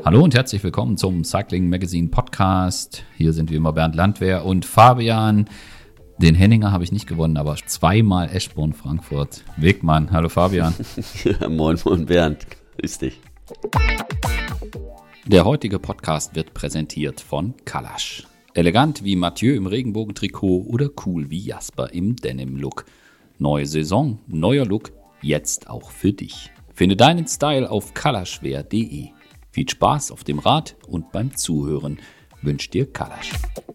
Hallo und herzlich willkommen zum Cycling Magazine Podcast. Hier sind wie immer Bernd Landwehr und Fabian. Den Henninger habe ich nicht gewonnen, aber zweimal Eschborn-Frankfurt. Wegmann, hallo Fabian. Ja, moin Bernd, grüß dich. Der heutige Podcast wird präsentiert von Kalasch. Elegant wie Mathieu im Regenbogentrikot oder cool wie Jasper im Denim-Look. Neue Saison, neuer Look, jetzt auch für dich. Finde deinen Style auf kalaschwear.de. Viel Spaß auf dem Rad und beim Zuhören wünscht dir Kalasch.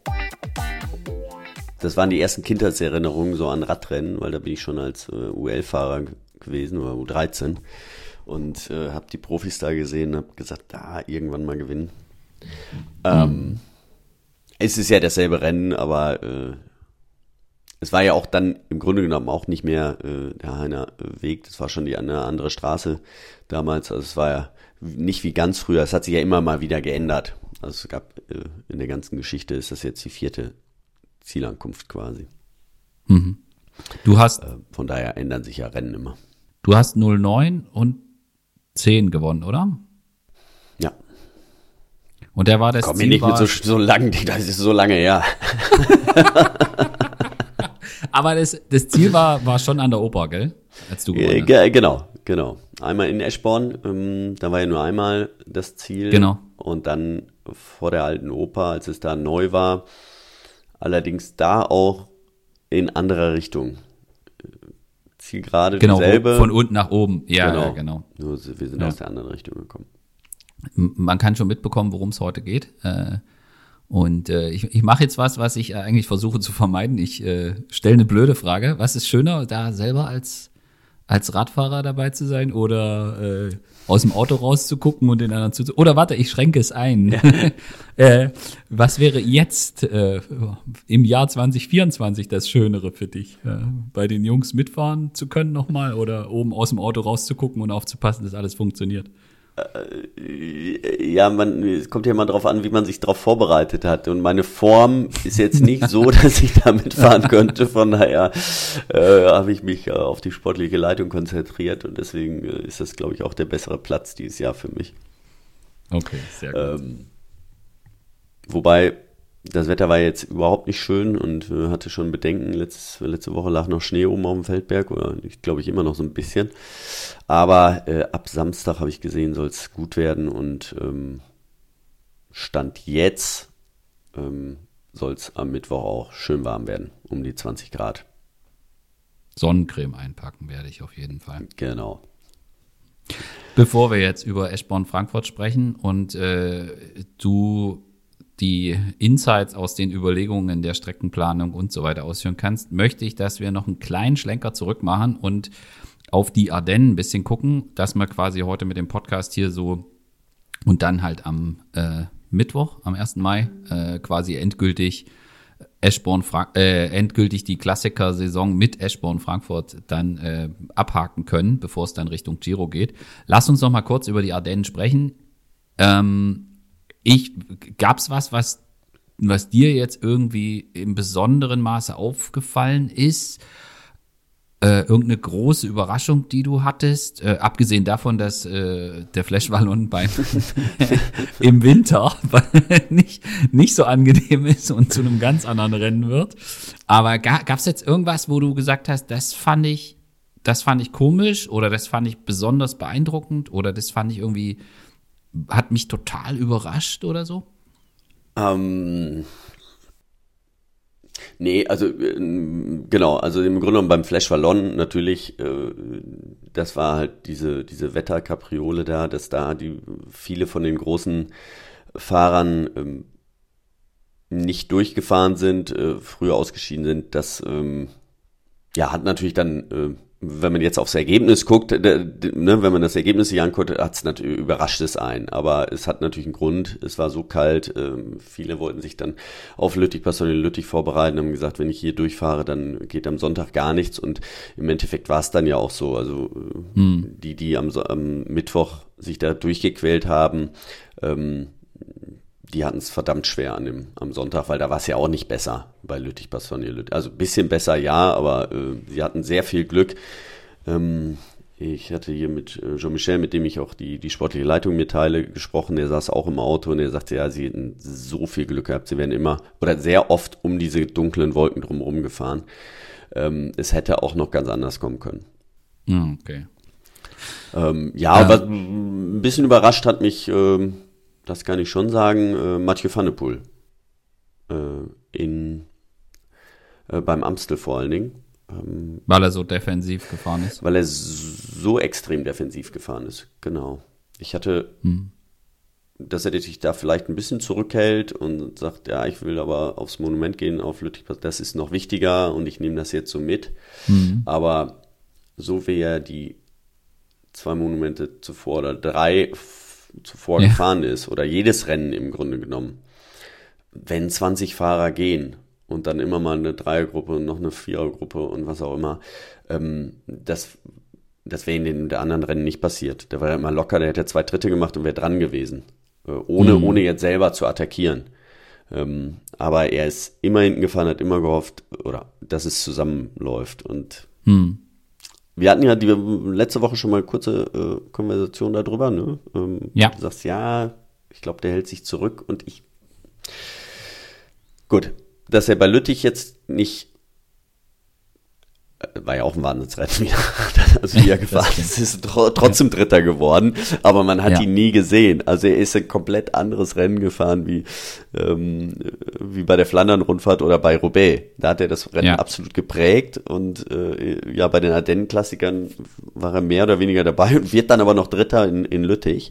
Das waren die ersten Kindheitserinnerungen so an Radrennen, weil da bin ich schon als UL-Fahrer gewesen oder U13 und habe die Profis da gesehen und habe gesagt, irgendwann mal gewinnen. Es ist ja dasselbe Rennen, aber es war ja auch dann im Grunde genommen auch nicht mehr der Heiner Weg, das war schon eine andere Straße damals, also es war ja nicht wie ganz früher, es hat sich ja immer mal wieder geändert. Also es gab in der ganzen Geschichte ist das jetzt die 4. Zielankunft quasi. Mhm. Du hast von daher ändern sich ja Rennen immer. Du hast 09 und 10 gewonnen, oder? Ja. Und der war das Komm Ziel mir nicht mit so lang, das ist so lange her. Aber das Ziel war schon an der Oper, gell? Als du gewonnen hast. Genau. Einmal in Eschborn, da war ja nur einmal das Ziel. Genau. Und dann vor der alten Oper, als es da neu war, allerdings da auch in anderer Richtung. Zielgerade dieselbe. Von unten nach oben. Ja, genau. Nur wir sind aus der anderen Richtung gekommen. Man kann schon mitbekommen, worum es heute geht. Und ich mache jetzt was ich eigentlich versuche zu vermeiden. Ich stelle eine blöde Frage. Was ist schöner, da selber als Radfahrer dabei zu sein oder aus dem Auto rauszugucken und den anderen zuzuhören? Oder warte, ich schränke es ein. Was wäre jetzt im Jahr 2024 das Schönere für dich? Bei den Jungs mitfahren zu können nochmal oder oben aus dem Auto rauszugucken und aufzupassen, dass alles funktioniert? Ja, es kommt ja mal drauf an, wie man sich darauf vorbereitet hat. Und meine Form ist jetzt nicht so, dass ich da mitfahren könnte. Von daher habe ich mich auf die sportliche Leitung konzentriert. Und deswegen ist das, glaube ich, auch der bessere Platz dieses Jahr für mich. Okay, sehr gut. Wobei, das Wetter war jetzt überhaupt nicht schön und hatte schon Bedenken. Letzte Woche lag noch Schnee oben auf dem Feldberg, oder ich glaube immer noch so ein bisschen. Aber ab Samstag habe ich gesehen, soll es gut werden und Stand jetzt soll es am Mittwoch auch schön warm werden, um die 20 Grad. Sonnencreme einpacken werde ich auf jeden Fall. Genau. Bevor wir jetzt über Eschborn-Frankfurt sprechen und du die Insights aus den Überlegungen der Streckenplanung und so weiter ausführen kannst, möchte ich, dass wir noch einen kleinen Schlenker zurück machen und auf die Ardennen ein bisschen gucken, dass wir quasi heute mit dem Podcast hier so und dann halt am Mittwoch, am 1. Mai, quasi endgültig die Klassiker-Saison mit Eschborn-Frankfurt dann abhaken können, bevor es dann Richtung Giro geht. Lass uns noch mal kurz über die Ardennen sprechen. Gab's was dir jetzt irgendwie im besonderen Maße aufgefallen ist? Irgendeine große Überraschung, die du hattest? Abgesehen davon, dass der Flèche-Wallonne im Winter nicht so angenehm ist und zu einem ganz anderen Rennen wird. Aber gab's jetzt irgendwas, wo du gesagt hast, das fand ich komisch oder das fand ich besonders beeindruckend oder das fand ich irgendwie hat mich total überrascht oder so? Nee, also genau, also im Grunde genommen beim Flèche-Wallonne natürlich, das war halt diese Wetterkapriole da, dass da viele von den großen Fahrern nicht durchgefahren sind, früher ausgeschieden sind, das hat natürlich dann wenn man jetzt aufs Ergebnis guckt, wenn man das Ergebnis sich anguckt, überrascht es einen. Aber es hat natürlich einen Grund. Es war so kalt. Viele wollten sich dann auf Lüttich-Bastogne-Lüttich vorbereiten, haben gesagt, wenn ich hier durchfahre, dann geht am Sonntag gar nichts. Und im Endeffekt war es dann ja auch so. Also die am Mittwoch sich da durchgequält haben, die hatten es verdammt schwer am Sonntag, weil da war es ja auch nicht besser bei Lüttich-Bastogne-Lüttich. Also ein bisschen besser, ja, aber sie hatten sehr viel Glück. Ich hatte hier mit Jean-Michel, mit dem ich auch die sportliche Leitung mir teile, gesprochen. Der saß auch im Auto und er sagte, ja, sie hätten so viel Glück gehabt. Sie werden immer oder sehr oft um diese dunklen Wolken drumherum gefahren. Es hätte auch noch ganz anders kommen können. Okay. Was ein bisschen überrascht hat mich, das kann ich schon sagen, Mathieu van der Poel. Beim Amstel vor allen Dingen. Weil er so defensiv gefahren ist. Weil er so extrem defensiv gefahren ist, genau. Ich hatte, dass er sich da vielleicht ein bisschen zurückhält und sagt, ja, ich will aber aufs Monument gehen, auf Lüttich, das ist noch wichtiger und ich nehme das jetzt so mit. Aber so wie er die 2 Monumente zuvor oder 3 zuvor gefahren ist, oder jedes Rennen im Grunde genommen, wenn 20 Fahrer gehen, und dann immer mal eine Dreiergruppe und noch eine Vierergruppe und was auch immer. Das wäre in den anderen Rennen nicht passiert. Der war ja immer locker, der hätte 2 Dritte gemacht und wäre dran gewesen. Ohne jetzt selber zu attackieren. Aber er ist immer hinten gefahren, hat immer gehofft, oder dass es zusammenläuft. Und wir hatten ja die letzte Woche schon mal eine kurze Konversation darüber. Ne? Du sagst, ja, ich glaube, der hält sich zurück und gut. Dass er bei Lüttich jetzt nicht, war ja auch ein Wahnsinnsrennen wieder, also wie er gefahren ist trotzdem Dritter geworden, aber man hat ihn nie gesehen. Also er ist ein komplett anderes Rennen gefahren wie bei der Flandern-Rundfahrt oder bei Roubaix. Da hat er das Rennen absolut geprägt und bei den Ardennen-Klassikern war er mehr oder weniger dabei und wird dann aber noch Dritter in Lüttich.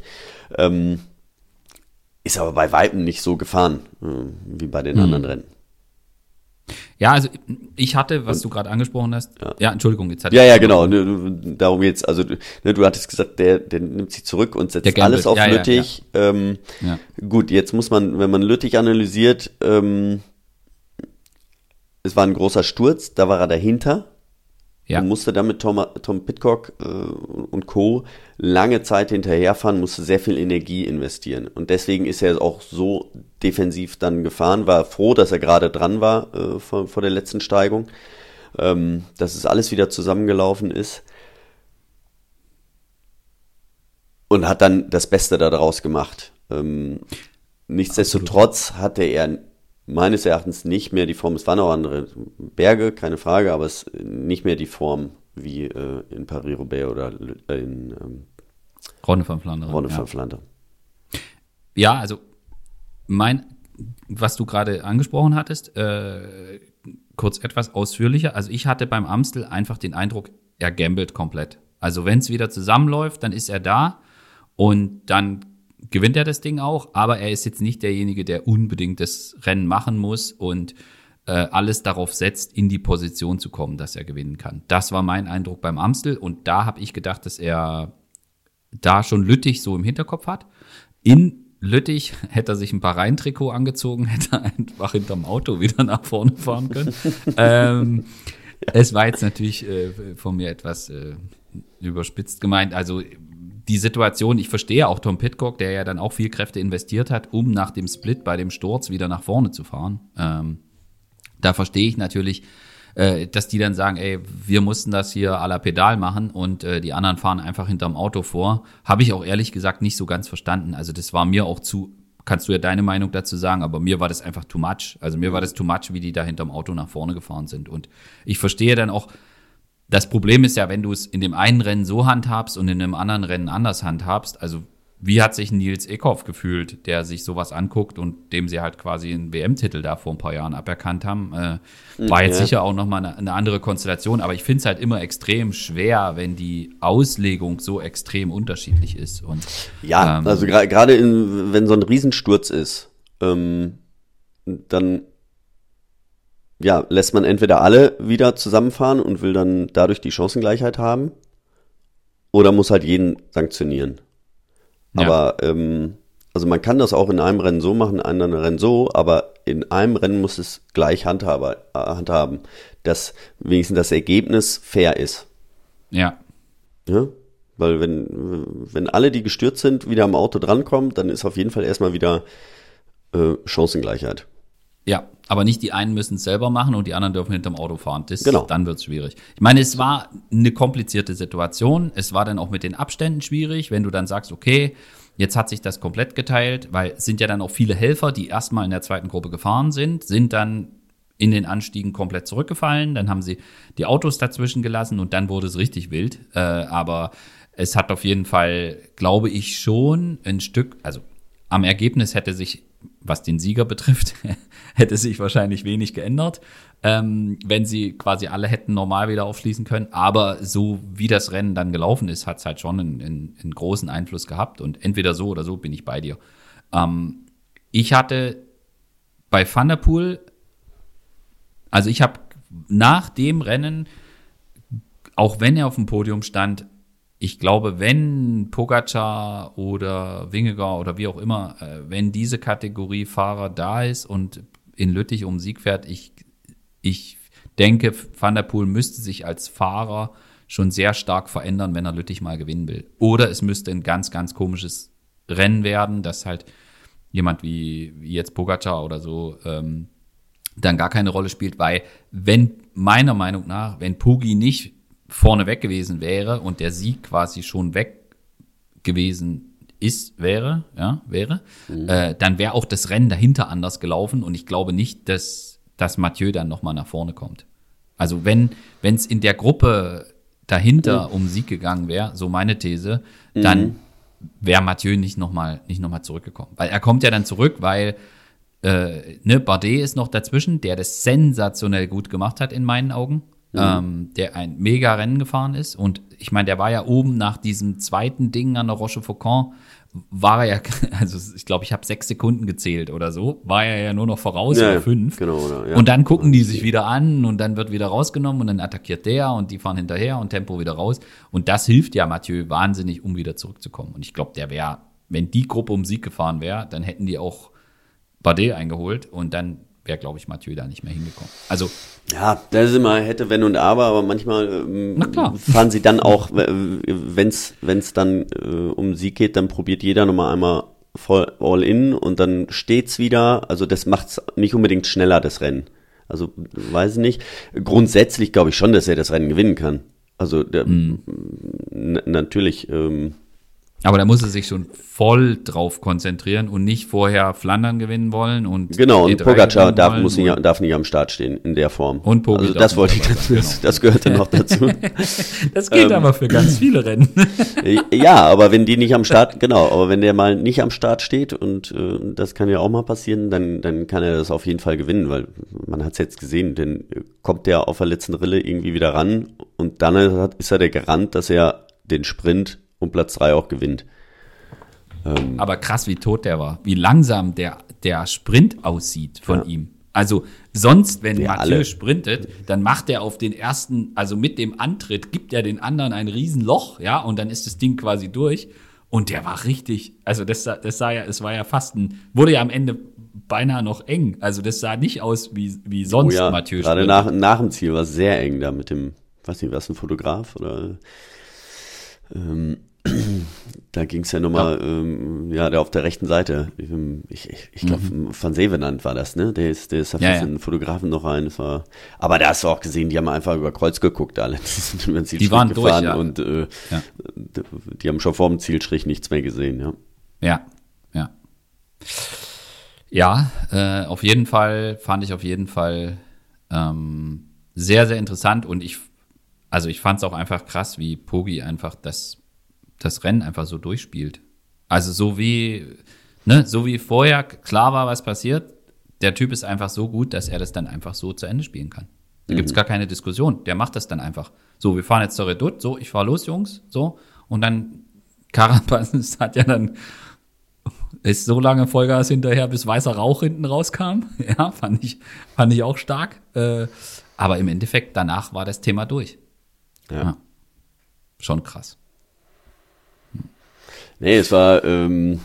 Ist aber bei Weitem nicht so gefahren wie bei den anderen Rennen. Ja, also ich hatte, was du gerade angesprochen hast, Entschuldigung, jetzt hatte ich... Genau, darum geht's, also du hattest gesagt, der nimmt sich zurück und setzt alles auf Lüttich. Gut, jetzt muss man, wenn man Lüttich analysiert, es war ein großer Sturz, da war er dahinter. Und musste dann mit Tom Pidcock und Co. lange Zeit hinterherfahren, musste sehr viel Energie investieren. Und deswegen ist er auch so defensiv dann gefahren, war froh, dass er gerade dran war vor der letzten Steigung, dass es alles wieder zusammengelaufen ist. Und hat dann das Beste daraus gemacht. Nichtsdestotrotz hatte er meines Erachtens nicht mehr die Form, es waren auch andere Berge, keine Frage, aber es nicht mehr die Form wie in Paris-Roubaix oder in Ronde van Vlaanderen. Ja, also was du gerade angesprochen hattest, kurz etwas ausführlicher. Also ich hatte beim Amstel einfach den Eindruck, er gambelt komplett. Also wenn es wieder zusammenläuft, dann ist er da und dann gewinnt er das Ding auch, aber er ist jetzt nicht derjenige, der unbedingt das Rennen machen muss und alles darauf setzt, in die Position zu kommen, dass er gewinnen kann. Das war mein Eindruck beim Amstel und da habe ich gedacht, dass er da schon Lüttich so im Hinterkopf hat. In Lüttich hätte er sich ein Bahrain-Trikot angezogen, hätte einfach hinterm Auto wieder nach vorne fahren können. Es war jetzt natürlich von mir etwas überspitzt gemeint, also die Situation, ich verstehe auch Tom Pidcock, der ja dann auch viel Kräfte investiert hat, um nach dem Split bei dem Sturz wieder nach vorne zu fahren. Da verstehe ich natürlich, dass die dann sagen, ey, wir mussten das hier à la Pedal machen und die anderen fahren einfach hinterm Auto vor. Habe ich auch ehrlich gesagt nicht so ganz verstanden. Also das war mir auch kannst du ja deine Meinung dazu sagen, aber mir war das einfach too much. Also mir war das too much, wie die da hinterm Auto nach vorne gefahren sind. Und ich verstehe dann auch, das Problem ist ja, wenn du es in dem einen Rennen so handhabst und in einem anderen Rennen anders handhabst, also wie hat sich Nils Eckhoff gefühlt, der sich sowas anguckt und dem sie halt quasi einen WM-Titel da vor ein paar Jahren aberkannt haben, war jetzt sicher auch nochmal eine andere Konstellation, aber ich finde es halt immer extrem schwer, wenn die Auslegung so extrem unterschiedlich ist. Und, also gerade wenn so ein Riesensturz ist, dann lässt man entweder alle wieder zusammenfahren und will dann dadurch die Chancengleichheit haben oder muss halt jeden sanktionieren. Ja. Aber also man kann das auch in einem Rennen so machen, in einem anderen Rennen so, aber in einem Rennen muss es gleich handhaben, dass wenigstens das Ergebnis fair ist. Ja. Weil wenn alle, die gestürzt sind, wieder am Auto drankommen, dann ist auf jeden Fall erstmal wieder Chancengleichheit. Ja, aber nicht die einen müssen es selber machen und die anderen dürfen hinterm Auto fahren. Genau. Dann wird es schwierig. Ich meine, es war eine komplizierte Situation. Es war dann auch mit den Abständen schwierig, wenn du dann sagst, okay, jetzt hat sich das komplett geteilt, weil es sind ja dann auch viele Helfer, die erstmal in der zweiten Gruppe gefahren sind dann in den Anstiegen komplett zurückgefallen. Dann haben sie die Autos dazwischen gelassen und dann wurde es richtig wild. Aber es hat auf jeden Fall, glaube ich, schon ein Stück, also am Ergebnis hätte sich, was den Sieger betrifft, hätte sich wahrscheinlich wenig geändert, wenn sie quasi alle hätten normal wieder aufschließen können. Aber so wie das Rennen dann gelaufen ist, hat es halt schon einen großen Einfluss gehabt. Und entweder so oder so bin ich bei dir. Ich hatte bei Van der Poel, also ich habe nach dem Rennen, auch wenn er auf dem Podium stand, ich glaube, wenn Pogačar oder Vingegaard oder wie auch immer, wenn diese Kategorie Fahrer da ist und in Lüttich um Sieg fährt, ich denke, Van der Poel müsste sich als Fahrer schon sehr stark verändern, wenn er Lüttich mal gewinnen will. Oder es müsste ein ganz, ganz komisches Rennen werden, dass halt jemand wie jetzt Pogačar oder so dann gar keine Rolle spielt, weil meiner Meinung nach, wenn Pogi nicht vorne weg gewesen wäre und der Sieg quasi schon weg gewesen wäre, dann wäre auch das Rennen dahinter anders gelaufen und ich glaube nicht, dass Mathieu dann nochmal nach vorne kommt. Also wenn es in der Gruppe dahinter um Sieg gegangen wäre, so meine These, dann wäre Mathieu nicht nochmal zurückgekommen. Weil er kommt ja dann zurück, weil Bardet ist noch dazwischen, der das sensationell gut gemacht hat in meinen Augen. Der ein mega Rennen gefahren ist. Und ich meine, der war ja oben nach diesem zweiten Ding an der Rochefoucauld, war er ja, also ich glaube, ich habe 6 Sekunden gezählt oder so, war er ja nur noch voraus oder 5. Genau, oder, ja. Und dann gucken die sich wieder an und dann wird wieder rausgenommen und dann attackiert der und die fahren hinterher und Tempo wieder raus. Und das hilft ja Mathieu wahnsinnig, um wieder zurückzukommen. Und ich glaube, der wäre, wenn die Gruppe um Sieg gefahren wäre, dann hätten die auch Bardet eingeholt und dann wäre, glaube ich, Mathieu da nicht mehr hingekommen. Also ja, das ist immer hätte, wenn und aber manchmal fahren sie dann auch, wenn's dann um Sieg geht, dann probiert jeder nochmal einmal voll all in und dann steht's wieder. Also das macht's nicht unbedingt schneller, das Rennen. Also weiß ich nicht. Grundsätzlich glaube ich schon, dass er das Rennen gewinnen kann. Also natürlich. Aber da muss er sich schon voll drauf konzentrieren und nicht vorher Flandern gewinnen wollen. Und genau, und Pogačar darf nicht am Start stehen in der Form. Und Pogi also das wollte ich dazu, das gehörte noch dazu. Das gilt aber für ganz viele Rennen. Ja, aber wenn die nicht am Start, genau, aber wenn der mal nicht am Start steht und das kann ja auch mal passieren, dann kann er das auf jeden Fall gewinnen, weil man hat es jetzt gesehen, dann kommt der auf der letzten Rille irgendwie wieder ran und dann ist er der Garant, dass er den Sprint um Platz 3 auch gewinnt. Aber krass, wie tot der war. Wie langsam der Sprint aussieht von ihm. Also sonst, wenn Mathieu sprintet, dann macht er auf den ersten, also mit dem Antritt, gibt er den anderen ein Riesenloch, ja, und dann ist das Ding quasi durch. Und der war richtig, also es war ja fast wurde ja am Ende beinahe noch eng. Also das sah nicht aus wie sonst Mathieu sprintet. Gerade nach dem Ziel war es sehr eng da mit dem, weiß nicht, was ein Fotograf oder da ging es ja nochmal, der auf der rechten Seite. Ich glaube, Van Zevenand war das, ne? Der ist auf diesen Fotografen noch rein. Aber da hast du auch gesehen, die haben einfach über Kreuz geguckt, alle. Die waren durch, ja. Und die haben schon vor dem Zielstrich nichts mehr gesehen, ja. Ja, auf jeden Fall, fand ich sehr, sehr interessant und ich fand es auch einfach krass, wie Pogi einfach das Rennen einfach so durchspielt. Also so wie vorher klar war, was passiert, der Typ ist einfach so gut, dass er das dann einfach so zu Ende spielen kann. Da gibt's gar keine Diskussion. Der macht das dann einfach. So, wir fahren jetzt zur Redoute, so, ich fahr los, Jungs, so. Und dann Carapaz hat ja dann ist so lange Vollgas hinterher, bis weißer Rauch hinten rauskam. Ja, fand ich auch stark. Aber im Endeffekt, danach war das Thema durch. Ja. Schon krass. Nee, es war, eben,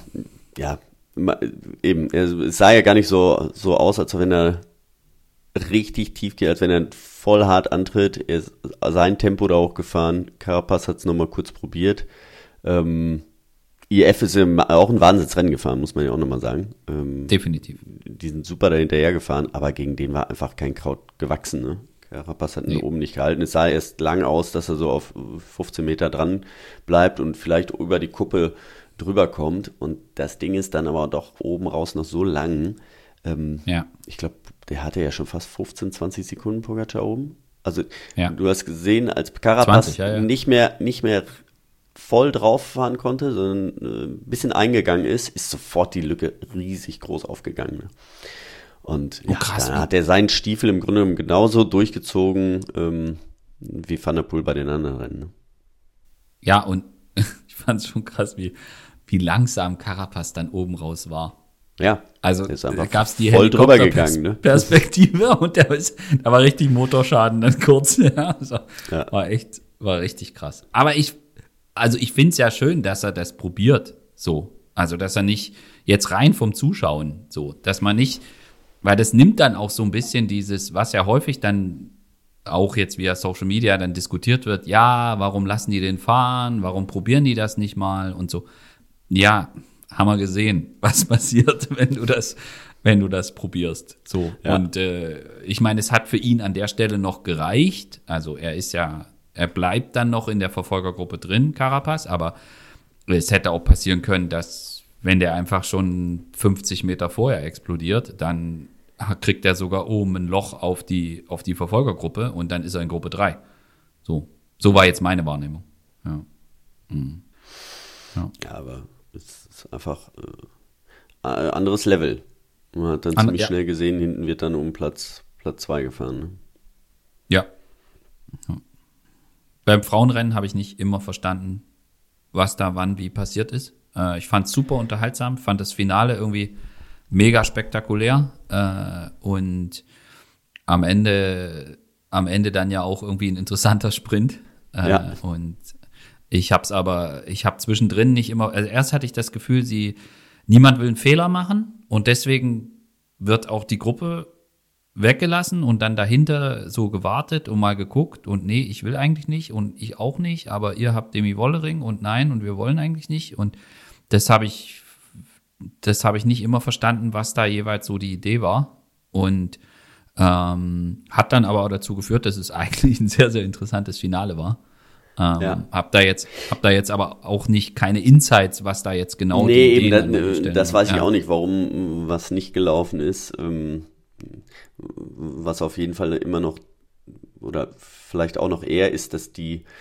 es sah ja gar nicht so aus, als wenn er richtig tief geht, als wenn er voll hart antritt. Er ist sein Tempo da auch gefahren. Carapaz hat es nochmal kurz probiert. IF ist ja auch ein Wahnsinnsrennen gefahren, muss man ja auch nochmal sagen. Definitiv. Die sind super da hinterher gefahren, aber gegen den war einfach kein Kraut gewachsen. Ne? Carapaz hat ihn oben nicht gehalten. Es sah erst lang aus, dass er so auf 15 Meter dran bleibt und vielleicht über die Kuppe drüber kommt. Und das Ding ist dann aber doch oben raus noch so lang. Ich glaube, der hatte ja schon fast 15, 20 Sekunden Pogacar oben. Also du hast gesehen, als Carapaz 20, nicht mehr voll drauf fahren konnte, sondern ein bisschen eingegangen ist sofort die Lücke riesig groß aufgegangen. Ne? Und krass, dann hat er seinen Stiefel im Grunde genommen genauso durchgezogen wie Van der Poel bei den anderen Rennen. Ne? Ja, und ich fand es schon krass, wie langsam Carapaz dann oben raus war. Ja, also da gab es die voll drüber gegangen, ne? Perspektive und da war richtig Motorschaden dann kurz. War richtig krass. Aber ich finde es ja schön, dass er das probiert, so. Also, dass er nicht jetzt rein vom Zuschauen, so, dass man nicht, weil das nimmt dann auch so ein bisschen dieses, was ja häufig dann auch jetzt via Social Media dann diskutiert wird, ja, warum lassen die den fahren, warum probieren die das nicht mal und so. Ja, haben wir gesehen, was passiert, wenn du das probierst. So. Ja. Und ich meine, es hat für ihn an der Stelle noch gereicht. Also er bleibt dann noch in der Verfolgergruppe drin, Carapaz, aber es hätte auch passieren können, dass, wenn der einfach schon 50 Meter vorher explodiert, dann kriegt er sogar oben ein Loch auf die Verfolgergruppe und dann ist er in Gruppe 3. So war jetzt meine Wahrnehmung. Ja, aber es ist einfach ein anderes Level. Man hat dann ziemlich schnell gesehen, hinten wird dann um Platz 2 gefahren. Ne? Ja. Beim Frauenrennen habe ich nicht immer verstanden, was da wann wie passiert ist. Ich fand es super unterhaltsam, fand das Finale irgendwie mega spektakulär und am Ende dann ja auch irgendwie ein interessanter Sprint. Und ich habe zwischendrin nicht immer, also erst hatte ich das Gefühl, niemand will einen Fehler machen und deswegen wird auch die Gruppe weggelassen und dann dahinter so gewartet und mal geguckt und nee, ich will eigentlich nicht und ich auch nicht, aber ihr habt Demi Wollering und nein und wir wollen eigentlich nicht und das habe ich nicht immer verstanden, was da jeweils so die Idee war und hat dann aber auch dazu geführt, dass es eigentlich ein sehr, sehr interessantes Finale war. Hab da jetzt aber auch nicht keine Insights, was da jetzt genau die Ideen das weiß ich auch nicht, warum was nicht gelaufen ist. Was auf jeden Fall immer noch oder vielleicht auch noch eher ist, dass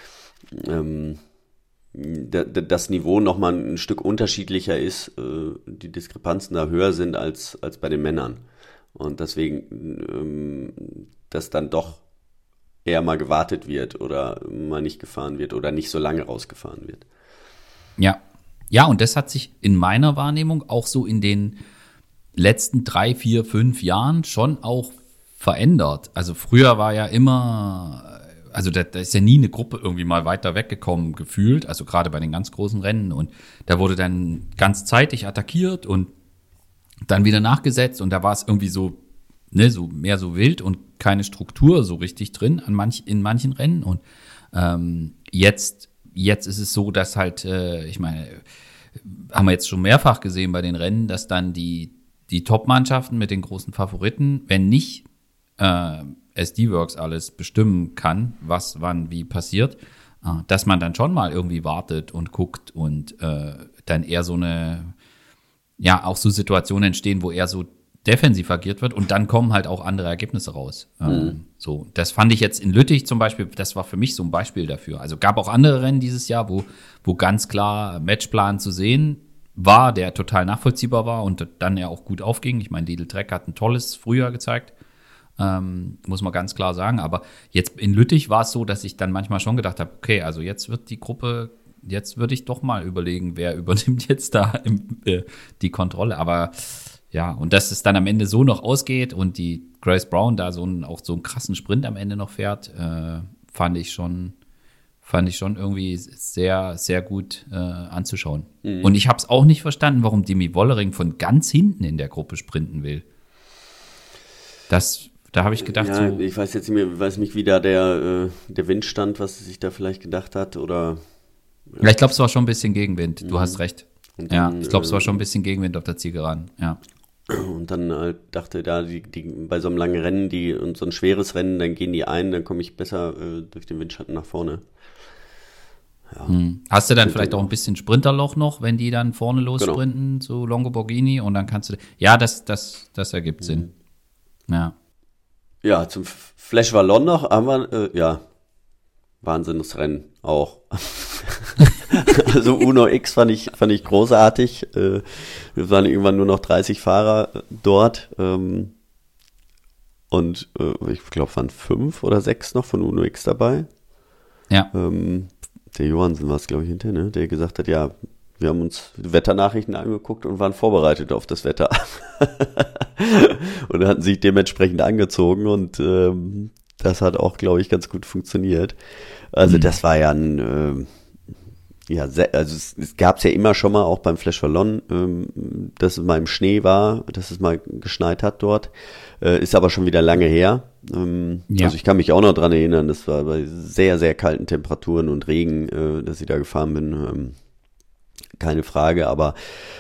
das Niveau nochmal ein Stück unterschiedlicher ist, die Diskrepanzen da höher sind als bei den Männern. Und deswegen, dass dann doch eher mal gewartet wird oder mal nicht gefahren wird oder nicht so lange rausgefahren wird. Ja, und das hat sich in meiner Wahrnehmung auch so in den letzten 3, 4, 5 Jahren schon auch verändert. Also früher war ja immer, also da ist ja nie eine Gruppe irgendwie mal weiter weggekommen gefühlt, also gerade bei den ganz großen Rennen und da wurde dann ganz zeitig attackiert und dann wieder nachgesetzt und da war es irgendwie so, ne, so mehr so wild und keine Struktur so richtig drin in manchen Rennen und jetzt ist es so, dass halt, ich meine, haben wir jetzt schon mehrfach gesehen bei den Rennen, dass dann die Top-Mannschaften mit den großen Favoriten, wenn nicht SD-Works alles bestimmen kann, was wann wie passiert, dass man dann schon mal irgendwie wartet und guckt und dann eher so auch so Situationen entstehen, wo eher so defensiv agiert wird und dann kommen halt auch andere Ergebnisse raus. So, das fand ich jetzt in Lüttich zum Beispiel, das war für mich so ein Beispiel dafür. Also gab auch andere Rennen dieses Jahr, wo ganz klar Matchplan zu sehen war, der total nachvollziehbar war und dann ja auch gut aufging. Ich meine, Lidl Trek hat ein tolles Frühjahr gezeigt, muss man ganz klar sagen. Aber jetzt in Lüttich war es so, dass ich dann manchmal schon gedacht habe, okay, also jetzt würde ich doch mal überlegen, wer übernimmt jetzt da die Kontrolle. Aber ja, und dass es dann am Ende so noch ausgeht und die Grace Brown da auch so einen krassen Sprint am Ende noch fährt, fand ich schon irgendwie sehr, sehr gut anzuschauen. Mhm. Und ich habe es auch nicht verstanden, warum Demi Wollering von ganz hinten in der Gruppe sprinten will. Da habe ich gedacht, ja, so. Ich weiß nicht, wie da der Wind stand, was sie sich da vielleicht gedacht hat, oder. Ja, ich glaube, es war schon ein bisschen Gegenwind. Du hast recht. Und Ja, dann, ich glaube, es war schon ein bisschen Gegenwind auf der Zielgeraden, ja. Und dann dachte da, bei so einem langen Rennen, und so ein schweres Rennen, dann gehen die ein, dann komme ich besser durch den Windschatten nach vorne. Ja. Hast du dann vielleicht auch ein bisschen Sprinterloch noch, wenn die dann vorne Genau. lossprinten, so Longo-Borghini, und dann kannst du, ja, das ergibt Sinn. Ja. Ja, zum Flash Wallon noch haben wir, Wahnsinnsrennen auch. Also Uno X fand ich großartig. Wir waren irgendwann nur noch 30 Fahrer dort. Und ich glaube, waren 5 oder 6 noch von Uno X dabei. Ja. Der Johansen war es, glaube ich, hinterher, ne? Der gesagt hat, ja, wir haben uns die Wetternachrichten angeguckt und waren vorbereitet auf das Wetter. Und hatten sich dementsprechend angezogen und das hat auch, glaube ich, ganz gut funktioniert. Also das war ja es gab es ja immer schon mal, auch beim Flash Wallon, dass es mal im Schnee war, dass es mal geschneit hat dort. Ist aber schon wieder lange her. Also ich kann mich auch noch dran erinnern, das war bei sehr, sehr kalten Temperaturen und Regen, dass ich da gefahren bin. Keine Frage, aber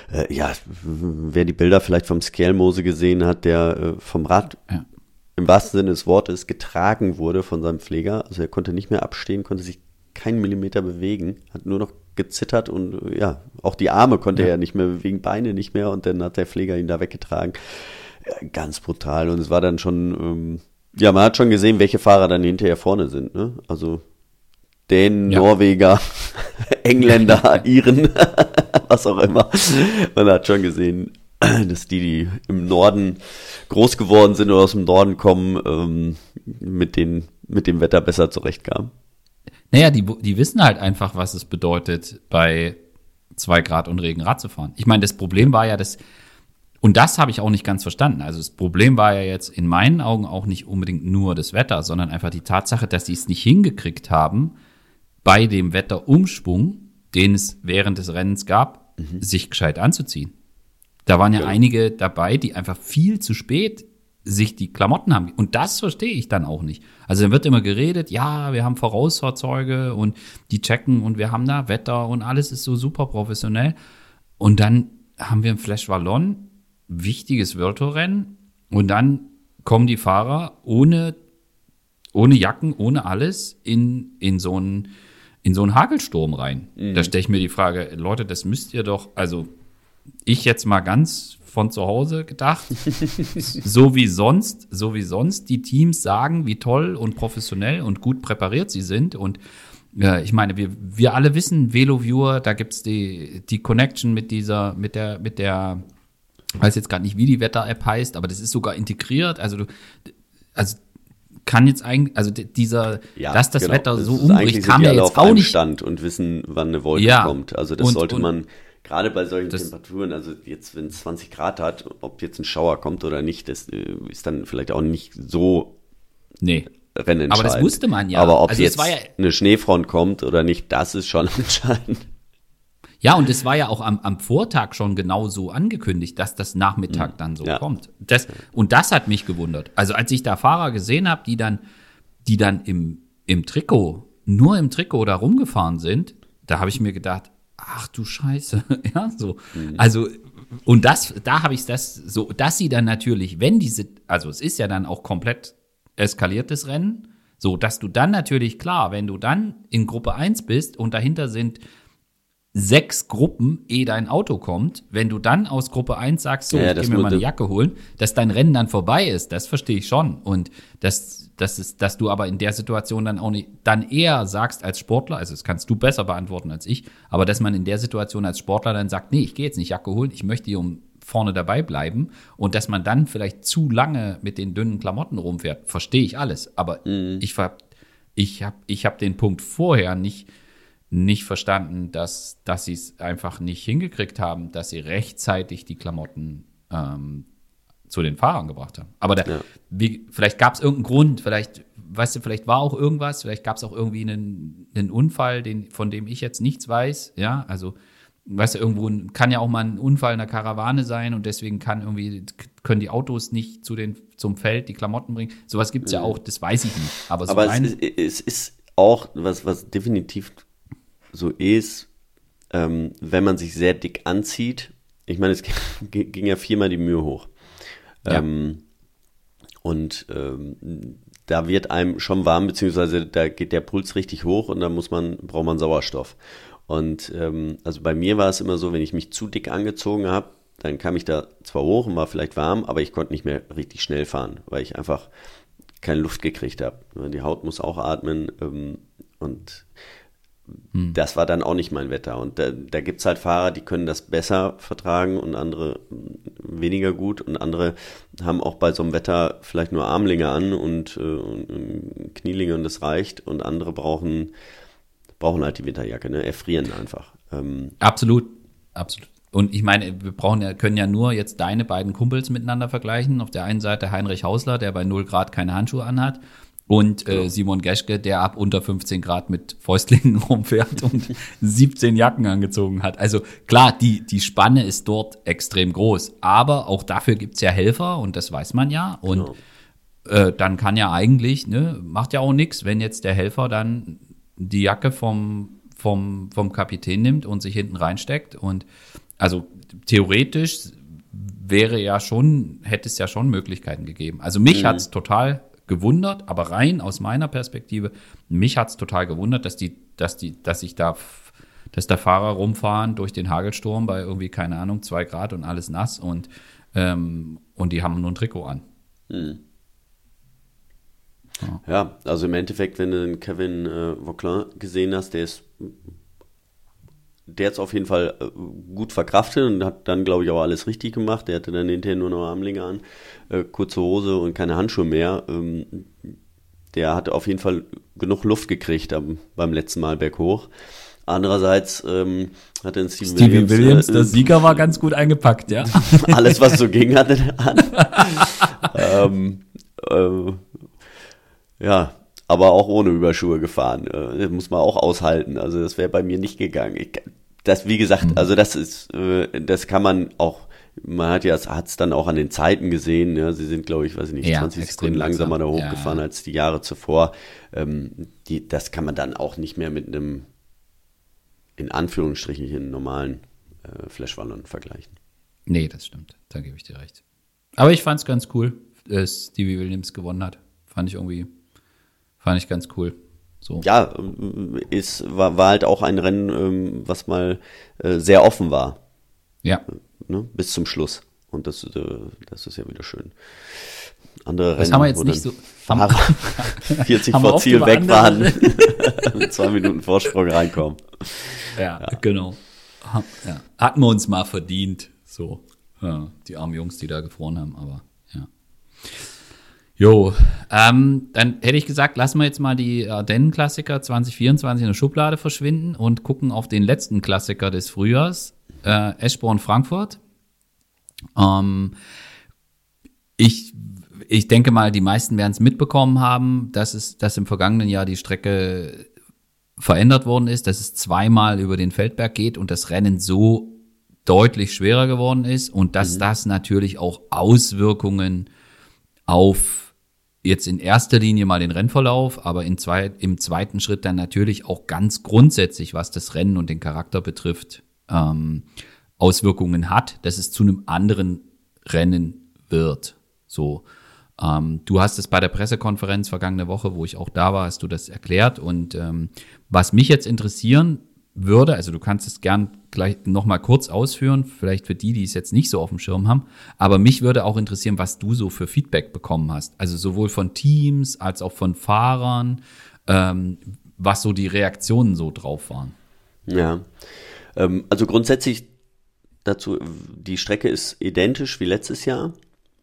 wer die Bilder vielleicht vom Skelmose gesehen hat, der vom Rad im wahrsten Sinne des Wortes getragen wurde von seinem Pfleger, also er konnte nicht mehr abstehen, konnte sich keinen Millimeter bewegen, hat nur noch gezittert und auch die Arme konnte er nicht mehr bewegen, Beine nicht mehr, und dann hat der Pfleger ihn da weggetragen. Ja, ganz brutal, und es war dann schon, man hat schon gesehen, welche Fahrer dann hinterher vorne sind, ne? Also Dänen, Norweger, Engländer, Iren, was auch immer. Man hat schon gesehen, dass die im Norden groß geworden sind oder aus dem Norden kommen, mit dem Wetter besser zurechtkamen. Naja, die wissen halt einfach, was es bedeutet, bei 2 Grad und Regen Rad zu fahren. Ich meine, das Problem war ja, und das habe ich auch nicht ganz verstanden. Also das Problem war ja jetzt in meinen Augen auch nicht unbedingt nur das Wetter, sondern einfach die Tatsache, dass sie es nicht hingekriegt haben, bei dem Wetterumschwung, den es während des Rennens gab, sich gescheit anzuziehen. Da waren ja einige dabei, die einfach viel zu spät sich die Klamotten haben. Und das verstehe ich dann auch nicht. Also dann wird immer geredet, ja, wir haben Vorausfahrzeuge und die checken und wir haben da Wetter und alles ist so super professionell. Und dann haben wir im Flash Wallon wichtiges World Tour Rennen und dann kommen die Fahrer ohne Jacken, ohne alles in so einen Hagelsturm rein. Da stelle ich mir die Frage, Leute, das müsst ihr doch, also ich jetzt mal ganz von zu Hause gedacht, so wie sonst die Teams sagen, wie toll und professionell und gut präpariert sie sind. Und ich meine, wir alle wissen, VeloViewer, da gibt's die Connection mit der, weiß jetzt gerade nicht, wie die Wetter-App heißt, aber das ist sogar integriert. Also kann jetzt eigentlich, also dass das Wetter so umbricht, kam ja jetzt auch nicht. Stand und wissen, wann eine Wolke kommt. Also das sollte man gerade bei solchen Temperaturen, also jetzt, wenn es 20 Grad hat, ob jetzt ein Schauer kommt oder nicht, das ist dann vielleicht auch nicht so rennentscheidend. Aber das wusste man ja. Aber ob jetzt eine Schneefront kommt oder nicht, das ist schon entscheidend. Ja, und es war ja auch am Vortag schon genau so angekündigt, dass das Nachmittag dann so kommt. Und das hat mich gewundert. Also als ich da Fahrer gesehen habe, die dann im Trikot, nur im Trikot da rumgefahren sind, da habe ich mir gedacht, ach du Scheiße, ja, so. Also, und da habe ich das so, dass sie dann natürlich, also es ist ja dann auch komplett eskaliertes Rennen, so, dass du dann natürlich, klar, wenn du dann in Gruppe 1 bist und dahinter sind 6 Gruppen, ehe dein Auto kommt, wenn du dann aus Gruppe 1 sagst, so, ich geh mir mal eine Jacke holen, dass dein Rennen dann vorbei ist, das verstehe ich schon. Und dass du aber in der Situation dann auch nicht, dann eher sagst als Sportler, also das kannst du besser beantworten als ich, aber dass man in der Situation als Sportler dann sagt, nee, ich gehe jetzt nicht Jacke holen, ich möchte hier vorne dabei bleiben, und dass man dann vielleicht zu lange mit den dünnen Klamotten rumfährt, verstehe ich alles. Aber ich hab den Punkt vorher nicht verstanden, dass sie es einfach nicht hingekriegt haben, dass sie rechtzeitig die Klamotten zu den Fahrern gebracht haben. Aber vielleicht gab es irgendeinen Grund, vielleicht war auch irgendwas, vielleicht gab es auch irgendwie einen Unfall, von dem ich jetzt nichts weiß. Ja, also, weißt du, irgendwo kann ja auch mal ein Unfall in einer Karawane sein und deswegen können die Autos nicht zum Feld die Klamotten bringen. Sowas gibt es ja auch, das weiß ich nicht. Aber es ist auch, was definitiv so ist, wenn man sich sehr dick anzieht, ich meine, es ging ja 4-mal die Mühe hoch. Ja. Da wird einem schon warm, beziehungsweise da geht der Puls richtig hoch und dann braucht man Sauerstoff. Und also bei mir war es immer so, wenn ich mich zu dick angezogen habe, dann kam ich da zwar hoch und war vielleicht warm, aber ich konnte nicht mehr richtig schnell fahren, weil ich einfach keine Luft gekriegt habe. Die Haut muss auch atmen und das war dann auch nicht mein Wetter. Und da gibt es halt Fahrer, die können das besser vertragen und andere weniger gut. Und andere haben auch bei so einem Wetter vielleicht nur Armlinge an und Knielinge und das reicht. Und andere brauchen halt die Winterjacke, ne? Erfrieren einfach. Absolut. Und ich meine, können ja nur jetzt deine beiden Kumpels miteinander vergleichen. Auf der einen Seite Heinrich Hausler, der bei 0 Grad keine Handschuhe anhat. Und Simon Geschke, der ab unter 15 Grad mit Fäustlingen rumfährt und 17 Jacken angezogen hat. Also klar, die Spanne ist dort extrem groß. Aber auch dafür gibt's ja Helfer und das weiß man ja. Und dann kann ja eigentlich, macht ja auch nichts, wenn jetzt der Helfer dann die Jacke vom Kapitän nimmt und sich hinten reinsteckt. Und also theoretisch hätte es ja schon Möglichkeiten gegeben. Also mich hat's total gewundert, aber rein aus meiner Perspektive, mich hat's total gewundert, dass der Fahrer rumfahren durch den Hagelsturm bei irgendwie, keine Ahnung, 2 Grad und alles nass und die haben nur ein Trikot an. Ja, also im Endeffekt, wenn du den Kevin Vauquelin gesehen hast, der hat's auf jeden Fall gut verkraftet und hat dann, glaube ich, auch alles richtig gemacht. Der hatte dann hinterher nur noch Armlinge an, kurze Hose und keine Handschuhe mehr. Der hat auf jeden Fall genug Luft gekriegt beim letzten Mal berghoch. Andererseits hat dann Stevie Williams, der Sieger, war ganz gut eingepackt, ja. Alles, was so ging, hatte er an. Ja, aber auch ohne Überschuhe gefahren. Das muss man auch aushalten. Also das wäre bei mir nicht gegangen. Wie gesagt, also das kann man auch, hat es dann auch an den Zeiten gesehen. Ja, sie sind, glaube ich, 20 Sekunden langsamer da hochgefahren als die Jahre zuvor. Das kann man dann auch nicht mehr mit einem, in Anführungsstrichen, normalen Flash Wallon vergleichen. Nee, das stimmt. Da gebe ich dir recht. Aber ich fand es ganz cool, dass Stevie Williams gewonnen hat. Fand ich ganz cool. So. Ja, war halt auch ein Rennen, was mal sehr offen war. Ja. Ne? Bis zum Schluss. Und das ist ja wieder schön. Andere das Rennen, haben wir jetzt nicht so. Fahrer 40 vor Ziel weg waren, mit 2 Minuten Vorsprung reinkommen. Ja, genau. Ja. Hatten wir uns mal verdient. So. Ja, die armen Jungs, die da gefroren haben, aber ja. Jo, dann hätte ich gesagt, lassen wir jetzt mal die Ardennen-Klassiker 2024 in der Schublade verschwinden und gucken auf den letzten Klassiker des Frühjahrs, Eschborn-Frankfurt. Ich denke mal, die meisten werden es mitbekommen haben, dass im vergangenen Jahr die Strecke verändert worden ist, dass es 2-mal über den Feldberg geht und das Rennen so deutlich schwerer geworden ist und dass das natürlich auch Auswirkungen auf jetzt in erster Linie mal den Rennverlauf, aber im zweiten Schritt dann natürlich auch ganz grundsätzlich, was das Rennen und den Charakter betrifft, Auswirkungen hat, dass es zu einem anderen Rennen wird. So, du hast es bei der Pressekonferenz vergangene Woche, wo ich auch da war, hast du das erklärt und was mich jetzt interessieren würde, also du kannst es gern gleich noch mal kurz ausführen, vielleicht für die es jetzt nicht so auf dem Schirm haben, aber mich würde auch interessieren, was du so für Feedback bekommen hast, also sowohl von Teams als auch von Fahrern, was so die Reaktionen so drauf waren. Ja, also grundsätzlich dazu, die Strecke ist identisch wie letztes Jahr.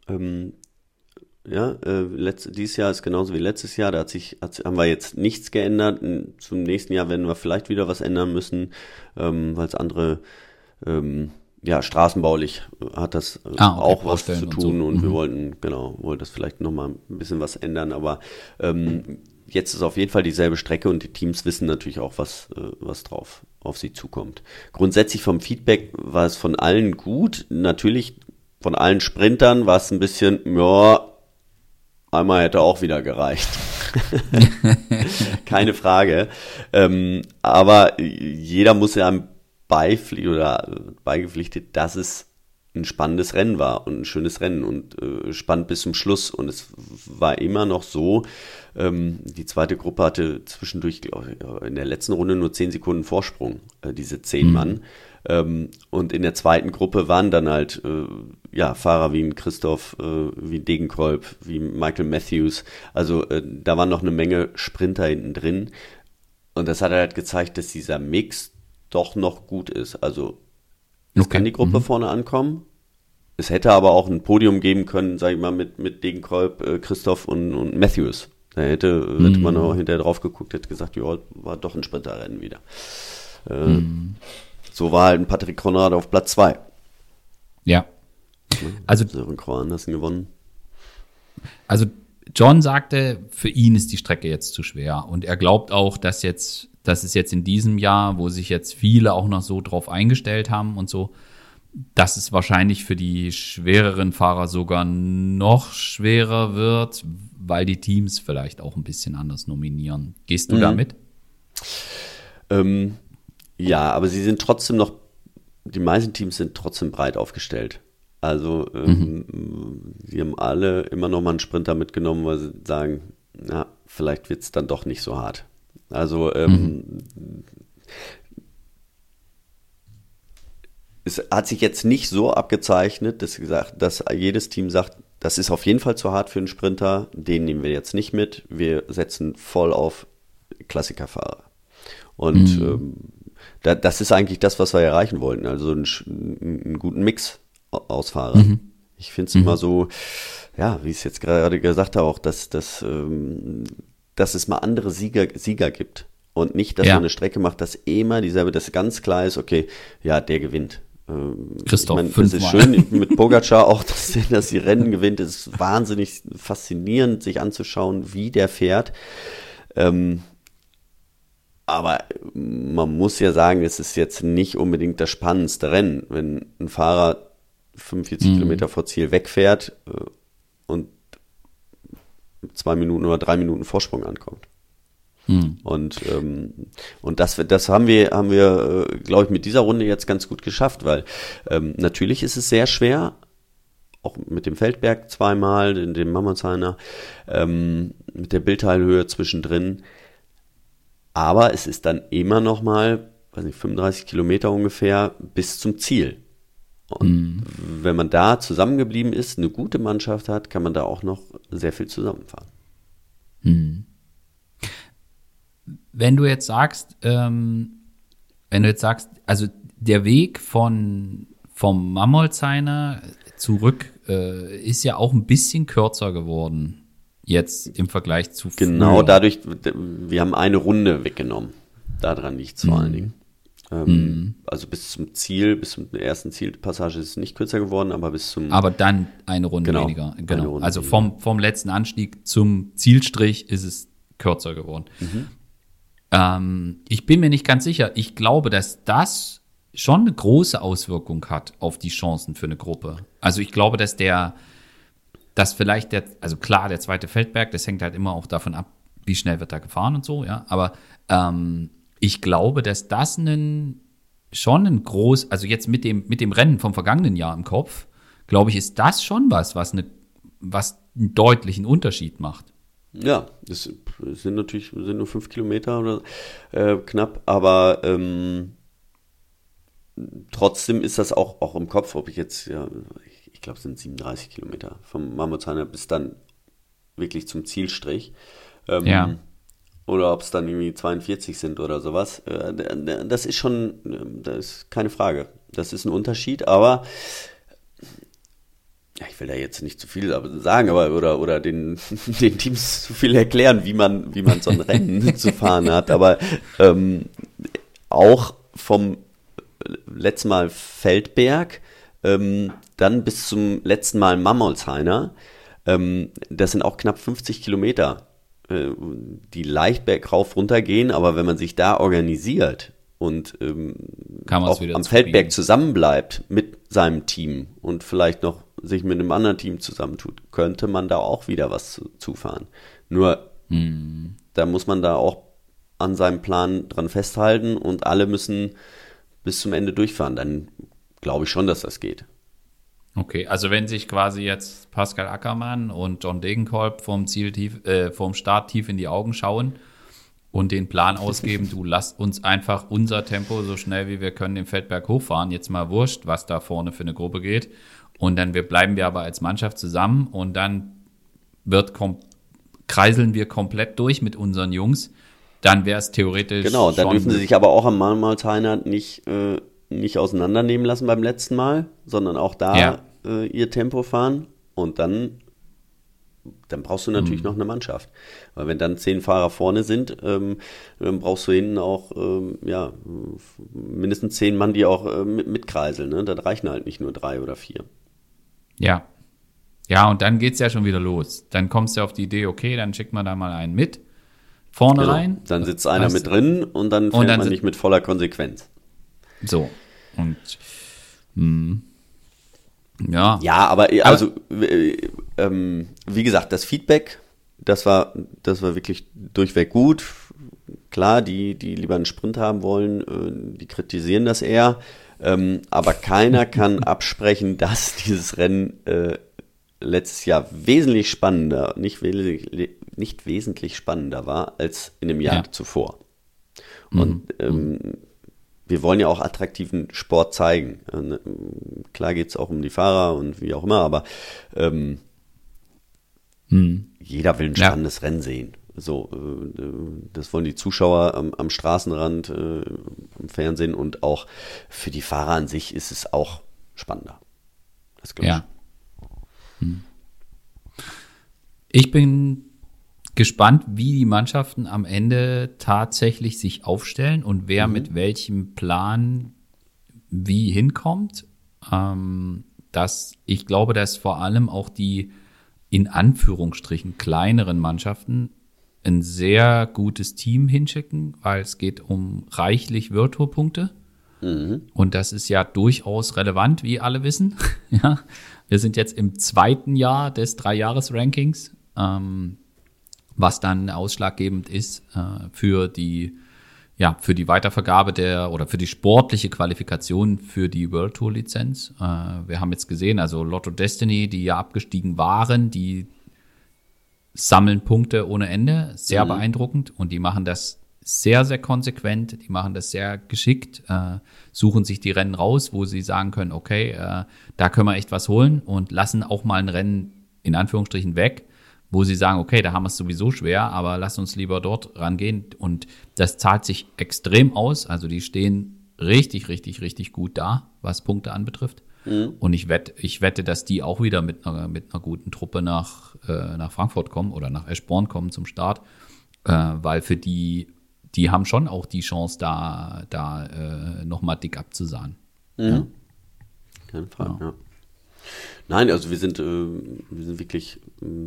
Dieses Jahr ist genauso wie letztes Jahr, haben wir jetzt nichts geändert. Zum nächsten Jahr werden wir vielleicht wieder was ändern müssen, weil es andere, straßenbaulich hat das auch was zu tun und wir wollten das vielleicht nochmal ein bisschen was ändern, aber jetzt ist auf jeden Fall dieselbe Strecke und die Teams wissen natürlich auch, was drauf auf sie zukommt. Grundsätzlich vom Feedback war es von allen gut, natürlich von allen Sprintern war es ein bisschen, einmal hätte auch wieder gereicht. Keine Frage. Aber jeder muss ja beigepflichtet, dass es ein spannendes Rennen war und ein schönes Rennen und spannend bis zum Schluss. Und es war immer noch so, die zweite Gruppe hatte zwischendurch, glaube ich, in der letzten Runde nur 10 Sekunden Vorsprung, diese 10 Mann. Und in der zweiten Gruppe waren dann halt Fahrer wie ein Christoph, wie ein Degenkolb, wie Michael Matthews. Also da waren noch eine Menge Sprinter hinten drin. Und das hat halt gezeigt, dass dieser Mix doch noch gut ist. Also es kann die Gruppe vorne ankommen. Es hätte aber auch ein Podium geben können, sag ich mal, mit Degenkolb, Christoph und Matthews. Da hätte man auch hinterher drauf geguckt, hätte gesagt, ja, war doch ein Sprinterrennen wieder. So war halt ein Patrick Konrad auf Platz 2. Ja. Also Sören Krogh Andersen gewonnen. Also John sagte, für ihn ist die Strecke jetzt zu schwer. Und er glaubt auch, dass es jetzt in diesem Jahr, wo sich jetzt viele auch noch so drauf eingestellt haben und so, dass es wahrscheinlich für die schwereren Fahrer sogar noch schwerer wird, weil die Teams vielleicht auch ein bisschen anders nominieren. Gehst du damit? Ja, aber sie sind trotzdem noch, die meisten Teams sind trotzdem breit aufgestellt. Also sie haben alle immer noch mal einen Sprinter mitgenommen, weil sie sagen, na, vielleicht wird es dann doch nicht so hart. Also es hat sich jetzt nicht so abgezeichnet, dass jedes Team sagt, das ist auf jeden Fall zu hart für einen Sprinter, den nehmen wir jetzt nicht mit, wir setzen voll auf Klassikerfahrer. Und das ist eigentlich das, was wir erreichen wollten, also einen guten Mix aus Fahrern. Ich finde es immer so, ja, wie ich es jetzt gerade gesagt habe, auch, dass es mal andere Sieger gibt und nicht, dass man eine Strecke macht, dass immer dieselbe, dass ganz klar ist, okay, ja, der gewinnt. Christoph, ich mein, das ist schön mit Pogacar auch, dass die Rennen gewinnt. Es ist wahnsinnig faszinierend, sich anzuschauen, wie der fährt. Aber man muss ja sagen, es ist jetzt nicht unbedingt das spannendste Rennen, wenn ein Fahrer 45 Kilometer vor Ziel wegfährt und 2 Minuten oder 3 Minuten Vorsprung ankommt. Und das haben wir, glaube ich, mit dieser Runde jetzt ganz gut geschafft, weil natürlich ist es sehr schwer, auch mit dem Feldberg zweimal, dem Mammonsheimer, mit der Bildteilhöhe zwischendrin. Aber es ist dann immer noch mal, 35 Kilometer ungefähr bis zum Ziel. Und wenn man da zusammengeblieben ist, eine gute Mannschaft hat, kann man da auch noch sehr viel zusammenfahren. Wenn du jetzt sagst, also der Weg vom Mammonsheimer zurück ist ja auch ein bisschen kürzer geworden, jetzt im Vergleich zu früher. Genau, dadurch, wir haben eine Runde weggenommen. Daran liegt es vor allen Dingen. Also bis zum Ziel, bis zur ersten Zielpassage ist es nicht kürzer geworden, aber Aber dann eine Runde weniger. Genau. Runde also weniger. vom letzten Anstieg zum Zielstrich ist es kürzer geworden. Ich bin mir nicht ganz sicher. Ich glaube, dass das schon eine große Auswirkung hat auf die Chancen für eine Gruppe. Also ich glaube, dass vielleicht also klar, der zweite Feldberg, das hängt halt immer auch davon ab, wie schnell wird da gefahren und so, ja. Aber ich glaube, dass das also jetzt mit dem Rennen vom vergangenen Jahr im Kopf, glaube ich, ist das schon was einen deutlichen Unterschied macht. Ja, es sind nur 5 Kilometer oder knapp, aber trotzdem ist das auch im Kopf, ob ich jetzt, ich glaube, es sind 37 Kilometer vom Mammonsheimer bis dann wirklich zum Zielstrich. Oder ob es dann irgendwie 42 sind oder sowas. Das ist keine Frage. Das ist ein Unterschied, aber ich will da jetzt nicht zu viel sagen, aber oder den Teams zu viel erklären, wie man so ein Rennen zu fahren hat. Aber auch vom letzten Mal Feldberg, dann bis zum letzten Mal Mammonsheimer, das sind auch knapp 50 Kilometer, die leicht bergauf runtergehen, aber wenn man sich da organisiert und auch am Feldberg zusammenbleibt mit seinem Team und vielleicht noch sich mit einem anderen Team zusammentut, könnte man da auch wieder was zufahren. Nur da muss man da auch an seinem Plan dran festhalten und alle müssen bis zum Ende durchfahren, dann glaube ich schon, dass das geht. Okay, also wenn sich quasi jetzt Pascal Ackermann und John Degenkolb vom Start tief in die Augen schauen und den Plan ausgeben, du lasst uns einfach unser Tempo so schnell wie wir können den Feldberg hochfahren, jetzt mal wurscht, was da vorne für eine Gruppe geht. Und dann bleiben wir aber als Mannschaft zusammen und dann kreiseln wir komplett durch mit unseren Jungs. Dann wäre es theoretisch. Genau, da dürfen sie sich aber auch am Marmoltainer nicht auseinandernehmen lassen beim letzten Mal, sondern auch da ihr Tempo fahren. Und dann brauchst du natürlich noch eine Mannschaft. Weil wenn dann 10 Fahrer vorne sind, dann brauchst du hinten auch mindestens 10 Mann, die auch mitkreiseln. Ne? Dann reichen halt nicht nur 3 oder 4. Ja. Ja, und dann geht's ja schon wieder los. Dann kommst du auf die Idee, okay, dann schickt man da mal einen mit vorne rein. Dann sitzt einer mit drin und dann fährt man nicht mit voller Konsequenz. So. Und ja. Ja, aber also wie gesagt, das Feedback, das war wirklich durchweg gut. Klar, die lieber einen Sprint haben wollen, die kritisieren das eher. Aber keiner kann absprechen, dass dieses Rennen letztes Jahr wesentlich spannender, nicht wesentlich spannender war als in dem Jahr zuvor. Und wir wollen ja auch attraktiven Sport zeigen. Klar geht es auch um die Fahrer und wie auch immer, aber jeder will ein spannendes Rennen sehen. So, das wollen die Zuschauer am Straßenrand, im Fernsehen, und auch für die Fahrer an sich ist es auch spannender. Das glaube ich. Ich bin gespannt, wie die Mannschaften am Ende tatsächlich sich aufstellen und wer mit welchem Plan wie hinkommt. Ich glaube, dass vor allem auch die in Anführungsstrichen kleineren Mannschaften ein sehr gutes Team hinschicken, weil es geht um reichlich World Tour Punkte. Und das ist ja durchaus relevant, wie alle wissen. Ja, wir sind jetzt im 2. Jahr des 3-Jahres-Rankings, was dann ausschlaggebend ist für die Weitervergabe oder für die sportliche Qualifikation für die World Tour Lizenz. Wir haben jetzt gesehen, also Lotto Destiny, die ja abgestiegen waren, die sammeln Punkte ohne Ende, sehr beeindruckend, und die machen das sehr, sehr konsequent, die machen das sehr geschickt, suchen sich die Rennen raus, wo sie sagen können, okay, da können wir echt was holen, und lassen auch mal ein Rennen in Anführungsstrichen weg, wo sie sagen, okay, da haben wir es sowieso schwer, aber lass uns lieber dort rangehen, und das zahlt sich extrem aus, also die stehen richtig, richtig, richtig gut da, was Punkte anbetrifft. Und ich wette, dass die auch wieder mit einer guten Truppe nach Frankfurt kommen oder nach Eschborn kommen zum Start, weil für die haben schon auch die Chance, da nochmal dick abzusahnen. Ja. Keine Frage, ja. Nein, also wir sind wirklich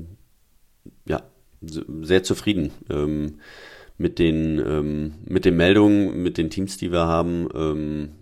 sehr zufrieden mit den Meldungen, mit den Teams, die wir haben.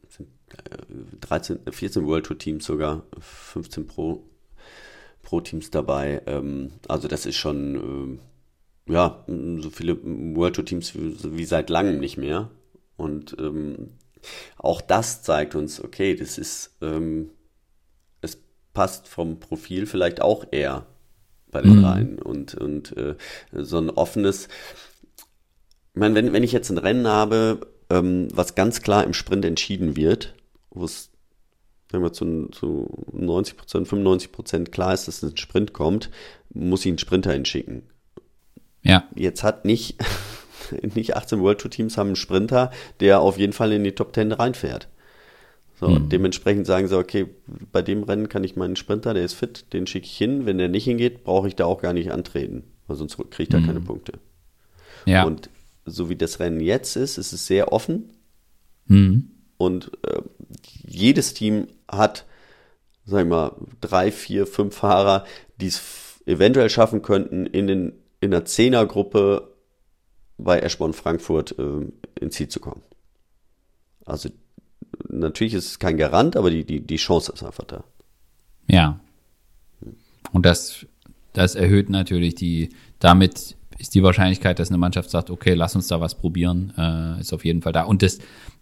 14 World Tour Teams sogar, 15 Pro Teams dabei. Also das ist schon so viele World Tour Teams wie seit langem nicht mehr. Und auch das zeigt uns, okay, das ist es passt vom Profil vielleicht auch eher bei den Reihen, und so ein offenes, ich meine, wenn ich jetzt ein Rennen habe, was ganz klar im Sprint entschieden wird, wo es, wenn man zu 90%, 95% klar ist, dass ein Sprint kommt, muss ich einen Sprinter hinschicken. Ja. Jetzt hat nicht 18 World Tour Teams haben einen Sprinter, der auf jeden Fall in die Top 10 reinfährt. So, dementsprechend sagen sie, okay, bei dem Rennen kann ich meinen Sprinter, der ist fit, den schicke ich hin. Wenn der nicht hingeht, brauche ich da auch gar nicht antreten, weil sonst kriege ich da keine Punkte. Ja. Und so wie das Rennen jetzt ist es sehr offen. Und jedes Team hat, sag ich mal, 3, 4, 5 Fahrer, die es eventuell schaffen könnten, in einer 10er-Gruppe bei Eschborn Frankfurt ins Ziel zu kommen. Also natürlich ist es kein Garant, aber die Chance ist einfach da. Ja. Und das erhöht natürlich damit ist die Wahrscheinlichkeit, dass eine Mannschaft sagt, okay, lass uns da was probieren, ist auf jeden Fall da. Und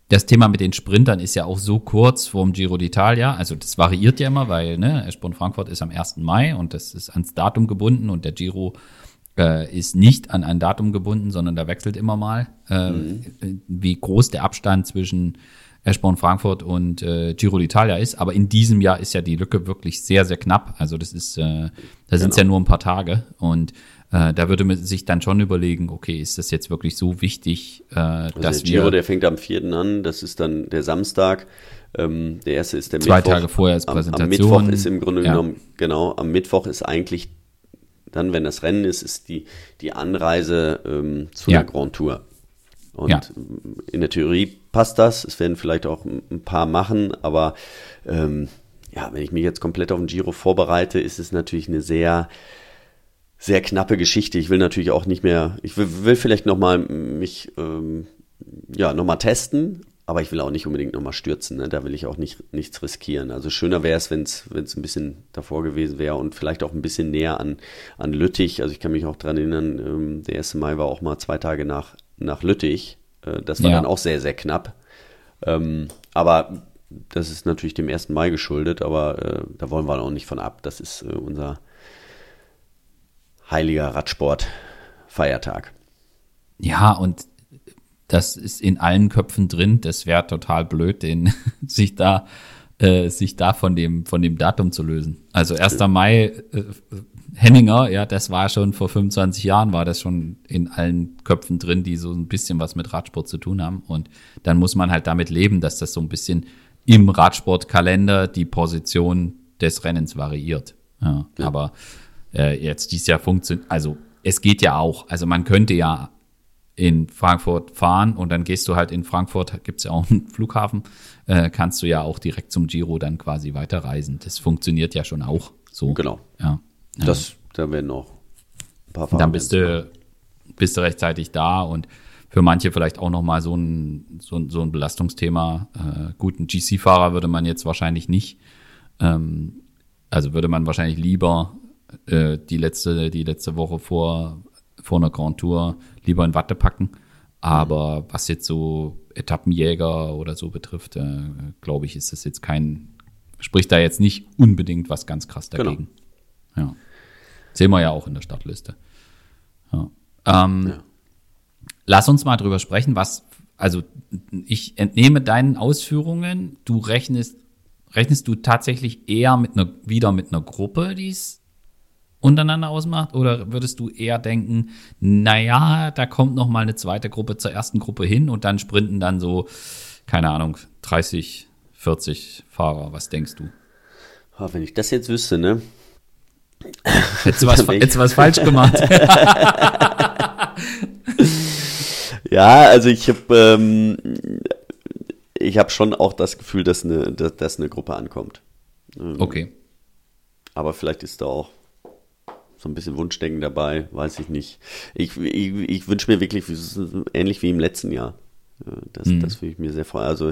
das Thema mit den Sprintern ist ja auch so kurz vorm Giro d'Italia. Also das variiert ja immer, weil Eschborn-Frankfurt ist am 1. Mai und das ist ans Datum gebunden und der Giro ist nicht an ein Datum gebunden, sondern da wechselt immer mal, wie groß der Abstand zwischen Eschborn-Frankfurt und Giro d'Italia ist. Aber in diesem Jahr ist ja die Lücke wirklich sehr, sehr knapp. Also das ist, da sind es ja nur ein paar Tage. Und da würde man sich dann schon überlegen, okay, ist das jetzt wirklich so wichtig, also dass der Giro, der fängt am 4. an, das ist dann der Samstag. Der erste ist der Mittwoch. 2 Mittwoch. Tage vorher ist Präsentation. Am Mittwoch ist im Grunde genommen, genau, am Mittwoch ist eigentlich dann, wenn das Rennen ist die Anreise zu der Grand Tour. Und in der Theorie passt das. Es werden vielleicht auch ein paar machen, aber wenn ich mich jetzt komplett auf den Giro vorbereite, ist es natürlich eine sehr, sehr knappe Geschichte. Ich will natürlich auch nicht mehr, ich will vielleicht nochmal mich nochmal testen, aber ich will auch nicht unbedingt nochmal stürzen. Ne? Da will ich auch nichts riskieren. Also schöner wäre es, wenn es ein bisschen davor gewesen wäre und vielleicht auch ein bisschen näher an Lüttich. Also ich kann mich auch daran erinnern, der 1. Mai war auch mal 2 Tage nach Lüttich. Das war dann auch sehr, sehr knapp. Aber das ist natürlich dem 1. Mai geschuldet, aber da wollen wir auch nicht von ab. Das ist unser heiliger Radsport-Feiertag. Ja, und das ist in allen Köpfen drin. Das wäre total blöd, sich da von dem Datum zu lösen. Also 1. Mai, Henninger, das war schon vor 25 Jahren, war das schon in allen Köpfen drin, die so ein bisschen was mit Radsport zu tun haben. Und dann muss man halt damit leben, dass das so ein bisschen im Radsportkalender die Position des Rennens variiert. Ja. Aber jetzt dieses Jahr funktioniert, also es geht ja auch. Also man könnte ja in Frankfurt fahren und dann gehst du halt in Frankfurt, gibt's ja auch einen Flughafen, kannst du ja auch direkt zum Giro dann quasi weiterreisen. Das funktioniert ja schon auch so. Genau. Ja. Da werden noch ein paar Fahrer. Dann bist du rechtzeitig da und für manche vielleicht auch nochmal so ein Belastungsthema. Gut, einen GC-Fahrer würde man jetzt wahrscheinlich nicht, also würde man wahrscheinlich lieber die letzte Woche vor einer Grand Tour lieber in Watte packen. Aber was jetzt so Etappenjäger oder so betrifft, glaube ich, ist das jetzt spricht da jetzt nicht unbedingt was ganz krass dagegen. Genau. Ja. Sehen wir ja auch in der Startliste. Ja. Lass uns mal drüber sprechen, also ich entnehme deinen Ausführungen, rechnest du tatsächlich eher wieder mit einer Gruppe, die es untereinander ausmacht, oder würdest du eher denken, naja, da kommt noch mal eine zweite Gruppe zur ersten Gruppe hin und dann sprinten dann so, keine Ahnung, 30, 40 Fahrer, was denkst du? Wenn ich das jetzt wüsste, ne? Hättest du was falsch gemacht? Ja, also ich habe schon auch das Gefühl, dass eine Gruppe ankommt. Okay. Aber vielleicht ist da auch so ein bisschen Wunschdenken dabei, weiß ich nicht. Ich wünsche mir wirklich, ähnlich wie im letzten Jahr. Das würde ich mir sehr freuen. Also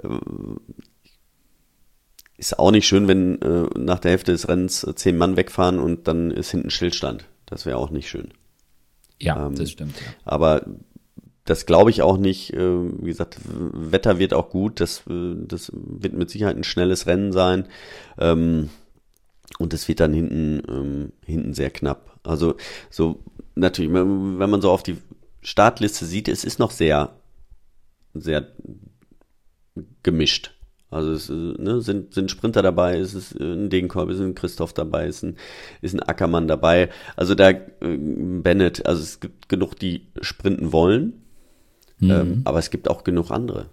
ist auch nicht schön, wenn nach der Hälfte des Rennens 10 Mann wegfahren und dann ist hinten Stillstand. Das wäre auch nicht schön. Ja, das stimmt. Ja. Aber das glaube ich auch nicht. Wie gesagt, Wetter wird auch gut. Das wird mit Sicherheit ein schnelles Rennen sein. Und es wird dann hinten sehr knapp. Also so natürlich, wenn man so auf die Startliste sieht, es ist noch sehr, sehr gemischt. Also es sind Sprinter dabei, es ist ein Degenkolb, es ist ein Christoph dabei, es ist ein Ackermann dabei. Also da Bennett, also es gibt genug, die sprinten wollen, aber es gibt auch genug andere.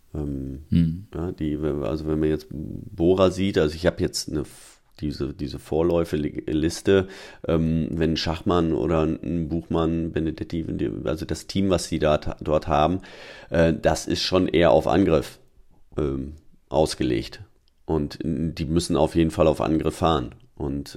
Also wenn man jetzt Bora sieht, also ich habe jetzt diese Vorläufe-Liste, wenn Schachmann oder ein Buchmann, Benedetti, also das Team, was sie dort haben, das ist schon eher auf Angriff ausgelegt. Und die müssen auf jeden Fall auf Angriff fahren. Und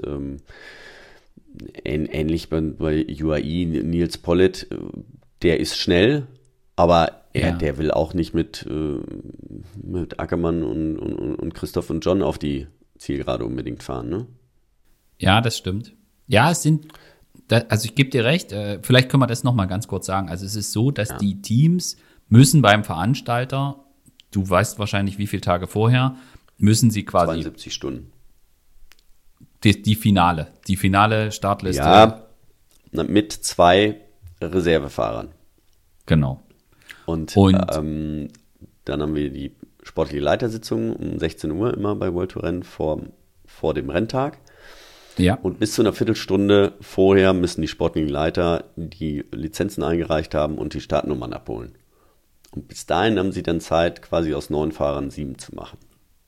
ähnlich bei UAE, Nils Pollitt, der ist schnell, aber der will auch nicht mit Ackermann und Christoph und John auf die Zielgerade unbedingt fahren, ne? Ja, das stimmt. Ja, also ich gebe dir recht, vielleicht können wir das nochmal ganz kurz sagen. Also es ist so, dass die Teams müssen beim Veranstalter du weißt wahrscheinlich, wie viele Tage vorher müssen sie quasi 72 Stunden. Die finale Startliste. Ja, mit 2 Reservefahrern. Genau. Und dann haben wir die sportliche Leitersitzung um 16 Uhr immer bei World Tour Rennen vor dem Renntag. Ja. Und bis zu einer Viertelstunde vorher müssen die sportlichen Leiter die Lizenzen eingereicht haben und die Startnummern abholen. Und bis dahin haben sie dann Zeit, quasi aus 9 Fahrern 7 zu machen.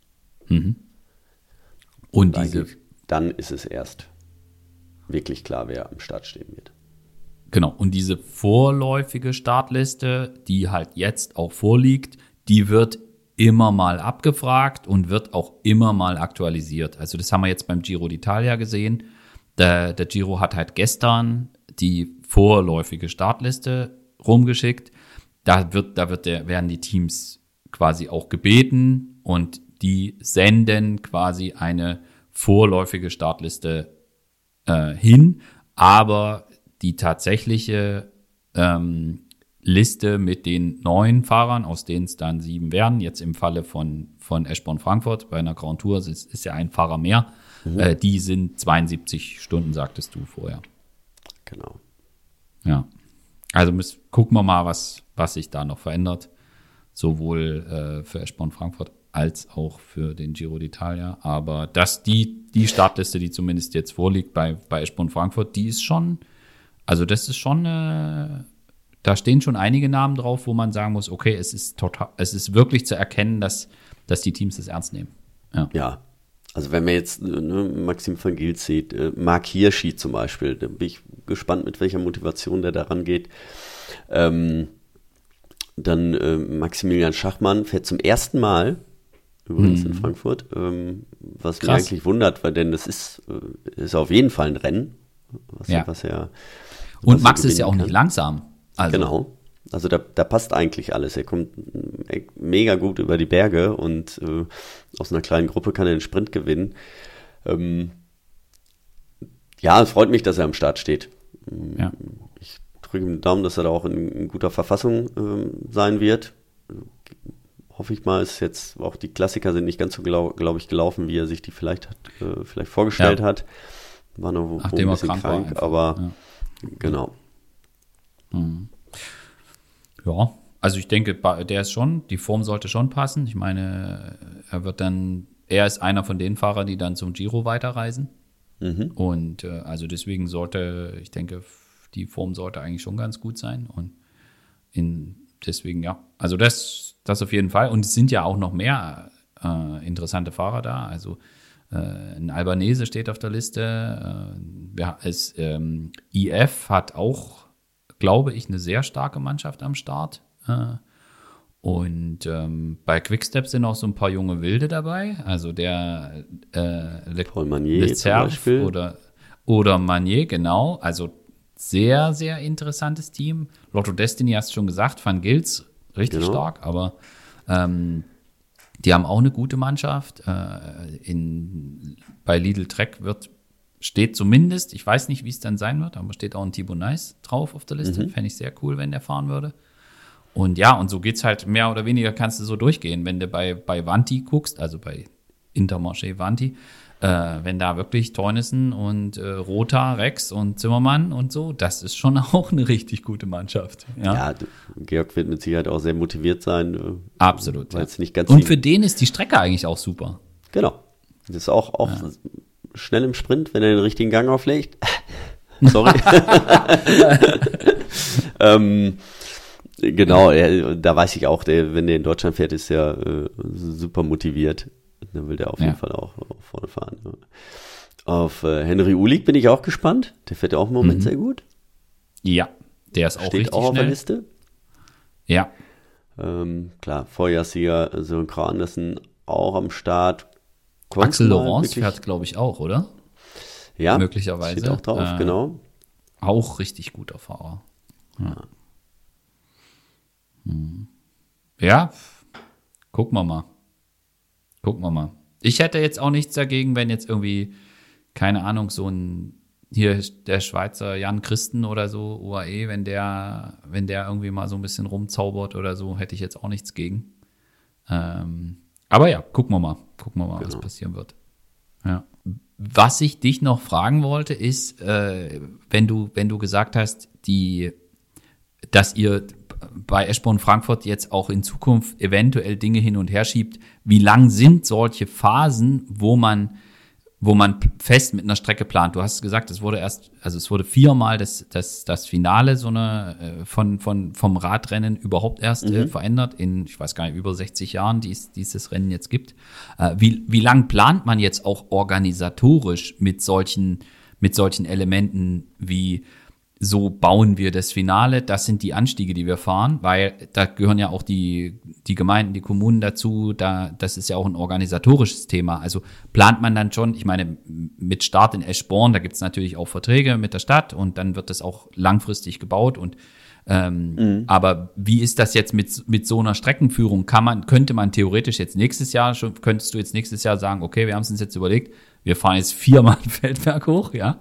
Und dann ist es erst wirklich klar, wer am Start stehen wird. Genau, und diese vorläufige Startliste, die halt jetzt auch vorliegt, die wird immer mal abgefragt und wird auch immer mal aktualisiert. Also das haben wir jetzt beim Giro d'Italia gesehen. Der Giro hat halt gestern die vorläufige Startliste rumgeschickt. Werden die Teams quasi auch gebeten und die senden quasi eine vorläufige Startliste hin, aber die tatsächliche Liste mit den 9 Fahrern, aus denen es dann 7 werden, jetzt im Falle von Eschborn Frankfurt bei einer Grand Tour ist ja ein Fahrer mehr, die sind 72 Stunden, sagtest du vorher. Genau. Ja, also gucken wir mal, was sich da noch verändert, sowohl für Eschborn Frankfurt als auch für den Giro d'Italia. Aber die Startliste, die zumindest jetzt vorliegt bei Eschborn Frankfurt, die ist schon, also das ist schon, da stehen schon einige Namen drauf, wo man sagen muss, okay, es ist wirklich zu erkennen, dass die Teams das ernst nehmen. Ja. Also wenn man jetzt Maxim van Giels sieht, Marc Hirschi zum Beispiel, da bin ich gespannt, mit welcher Motivation der daran geht. Dann Maximilian Schachmann fährt zum ersten Mal übrigens in Frankfurt, was mich eigentlich wundert, weil denn das ist auf jeden Fall ein Rennen, was er und Max ist ja auch nicht langsam. Also. Genau. Also da passt eigentlich alles. Er kommt mega gut über die Berge und aus einer kleinen Gruppe kann er den Sprint gewinnen. Ja, es freut mich, dass er am Start steht. Ja. Ich drücke ihm den Daumen, dass er da auch in guter Verfassung sein wird. Hoffe ich mal, ist jetzt auch die Klassiker sind nicht ganz so, glaube ich, gelaufen, wie er sich die vielleicht vorgestellt hat. War noch ein bisschen krank, aber genau. Ja, also ich denke, die Form sollte schon passen. Ich meine, er ist einer von den Fahrern, die dann zum Giro weiterreisen. Und also deswegen ich denke, die Form sollte eigentlich schon ganz gut sein. Und deswegen, ja, also das auf jeden Fall. Und es sind ja auch noch mehr interessante Fahrer da. Also ein Albanese steht auf der Liste. IF hat auch, glaube ich, eine sehr starke Mannschaft am Start. Und bei Quickstep sind auch so ein paar junge Wilde dabei. Also der Paul Manier zum Beispiel. Oder Manier, genau. Also sehr, sehr interessantes Team. Lotto Destiny hast du schon gesagt, Van Gils richtig stark, aber die haben auch eine gute Mannschaft. Bei Lidl Trek steht zumindest, ich weiß nicht, wie es dann sein wird, aber steht auch ein Thibaut Nice drauf auf der Liste. Fände ich sehr cool, wenn der fahren würde. Und ja, und so geht's halt mehr oder weniger, kannst du so durchgehen. Wenn du bei Vanti guckst, also bei Intermarché Vanti, wenn da wirklich Teunissen und Rota, Rex und Zimmermann und so, das ist schon auch eine richtig gute Mannschaft. Ja, Georg wird mit Sicherheit auch sehr motiviert sein. Absolut. Ja. Nicht ganz und für den ist die Strecke eigentlich auch super. Genau. Das ist auch schnell im Sprint, wenn er den richtigen Gang auflegt. Sorry. Genau, da weiß ich auch, wenn der in Deutschland fährt, ist er super motiviert. Dann will der auf jeden Fall auch vorne fahren. Ja. Auf Henry Ulig bin ich auch gespannt. Der fährt ja auch im Moment sehr gut. Ja, der ist auch Steht richtig auch auf schnell. der Liste. Ja. Klar, Vorjahrssieger Sören Kragh Andersen auch am Start. Axel Laurence fährt, glaube ich, auch, oder? Ja, möglicherweise. Steht auch drauf, genau. Auch richtig guter Fahrer. Ja, gucken wir mal. Ich hätte jetzt auch nichts dagegen, wenn jetzt irgendwie, keine Ahnung, so hier der Schweizer Jan Christen oder so, UAE, wenn der irgendwie mal so ein bisschen rumzaubert oder so, hätte ich jetzt auch nichts gegen. Aber ja, gucken wir mal, was passieren wird. Ja. Was ich dich noch fragen wollte, ist, wenn du gesagt hast, dass ihr bei Eschborn Frankfurt jetzt auch in Zukunft eventuell Dinge hin und her schiebt, wie lang sind solche Phasen, wo man fest mit einer Strecke plant? Du hast gesagt, es wurde viermal das Finale vom Radrennen überhaupt erst verändert in, ich weiß gar nicht, über 60 Jahren, die es dieses Rennen jetzt gibt. Wie lang plant man jetzt auch organisatorisch mit solchen Elementen wie so bauen wir das Finale, das sind die Anstiege, die wir fahren, weil da gehören ja auch die Gemeinden, die Kommunen dazu, das ist ja auch ein organisatorisches Thema. Also plant man dann schon, ich meine, mit Start in Eschborn, da gibt's natürlich auch Verträge mit der Stadt und dann wird das auch langfristig gebaut und aber wie ist das jetzt mit so einer Streckenführung? Könnte man theoretisch jetzt könntest du jetzt nächstes Jahr sagen, okay, wir haben es uns jetzt überlegt, wir fahren jetzt 4-mal den Feldberg hoch, ja?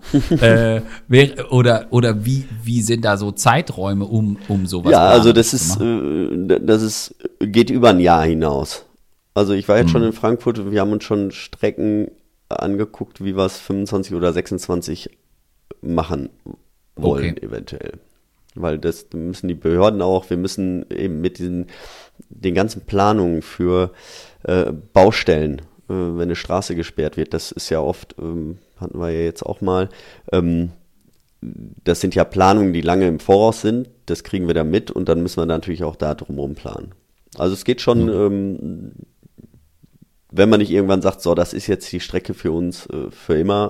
Oder wie sind da so Zeiträume, um sowas? Ja, also das geht über ein Jahr hinaus. Also ich war jetzt schon in Frankfurt und wir haben uns schon Strecken angeguckt, wie wir es 25 oder 26 machen wollen, eventuell. Weil das müssen die Behörden auch, wir müssen eben mit den ganzen Planungen für Baustellen, wenn eine Straße gesperrt wird, das ist ja oft, hatten wir ja jetzt auch mal, das sind ja Planungen, die lange im Voraus sind, das kriegen wir da mit und dann müssen wir natürlich auch da drumherum planen. Also es geht schon, wenn man nicht irgendwann sagt, so, das ist jetzt die Strecke für uns für immer,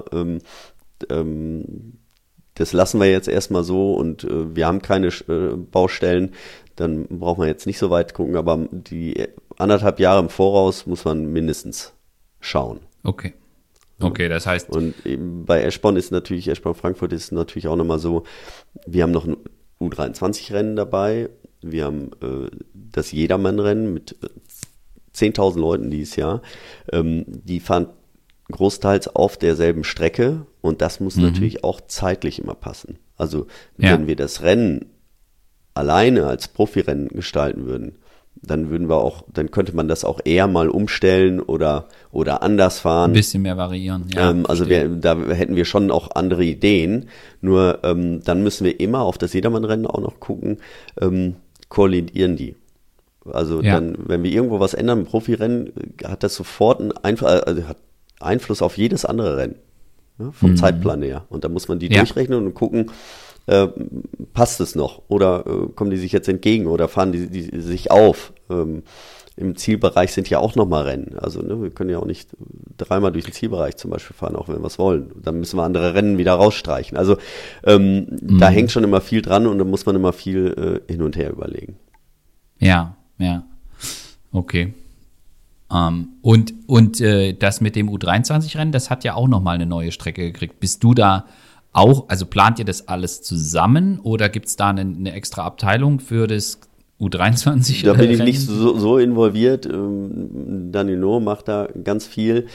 das lassen wir jetzt erstmal so und wir haben keine Baustellen, dann braucht man jetzt nicht so weit gucken, aber die 1,5 Jahre im Voraus muss man mindestens schauen. Okay, das heißt... Und eben bei Eschborn Frankfurt ist natürlich auch nochmal so, wir haben noch ein U23-Rennen dabei, wir haben das Jedermann-Rennen mit 10.000 Leuten dieses Jahr, die fahren großteils auf derselben Strecke und das muss natürlich auch zeitlich immer passen. Also wenn wir das Rennen alleine als Profirennen gestalten würden, dann könnte man das auch eher mal umstellen oder anders fahren. Ein bisschen mehr variieren. Ja, also da hätten wir schon auch andere Ideen. Nur dann müssen wir immer auf das Jedermann-Rennen auch noch gucken, kollidieren die. Also dann, wenn wir irgendwo was ändern im Profirennen, hat das sofort hat Einfluss auf jedes andere Rennen, vom Zeitplan her. Und da muss man die durchrechnen und gucken, passt es noch oder kommen die sich jetzt entgegen oder fahren die sich auf. Im Zielbereich sind ja auch nochmal Rennen. Also wir können ja auch nicht 3-mal durch den Zielbereich zum Beispiel fahren, auch wenn wir es wollen. Dann müssen wir andere Rennen wieder rausstreichen. Also da hängt schon immer viel dran und da muss man immer viel hin und her überlegen. Ja. Okay. Und das mit dem U23-Rennen, das hat ja auch nochmal eine neue Strecke gekriegt. Bist du da auch, also plant ihr das alles zusammen oder gibt es da eine extra Abteilung für das U23? Da bin ich nicht so involviert. Danilo macht da ganz viel.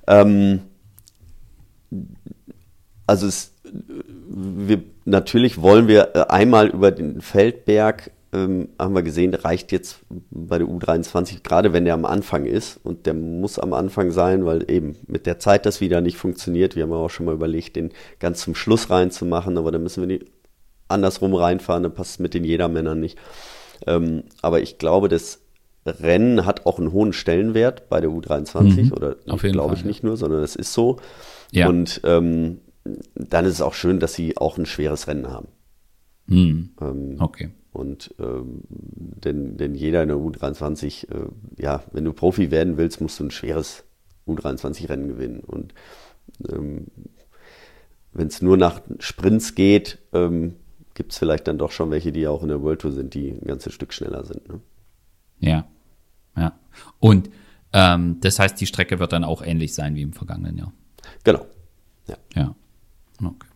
Natürlich wollen wir einmal über den Feldberg, haben wir gesehen, reicht jetzt bei der U23, gerade wenn der am Anfang ist und der muss am Anfang sein, weil eben mit der Zeit das wieder nicht funktioniert. Wir haben auch schon mal überlegt, den ganz zum Schluss reinzumachen, aber da müssen wir nicht andersrum reinfahren, dann passt es mit den Jedermännern nicht. Aber ich glaube, das Rennen hat auch einen hohen Stellenwert bei der U23 oder glaube ich nicht nur, sondern das ist so. Ja. Und dann ist es auch schön, dass sie auch ein schweres Rennen haben. Okay. Und denn jeder in der U23, wenn du Profi werden willst, musst du ein schweres U23-Rennen gewinnen. Und wenn es nur nach Sprints geht, gibt es vielleicht dann doch schon welche, die auch in der World Tour sind, die ein ganzes Stück schneller sind. Ne? Ja. Und das heißt, die Strecke wird dann auch ähnlich sein wie im vergangenen Jahr. Genau. Ja. Okay.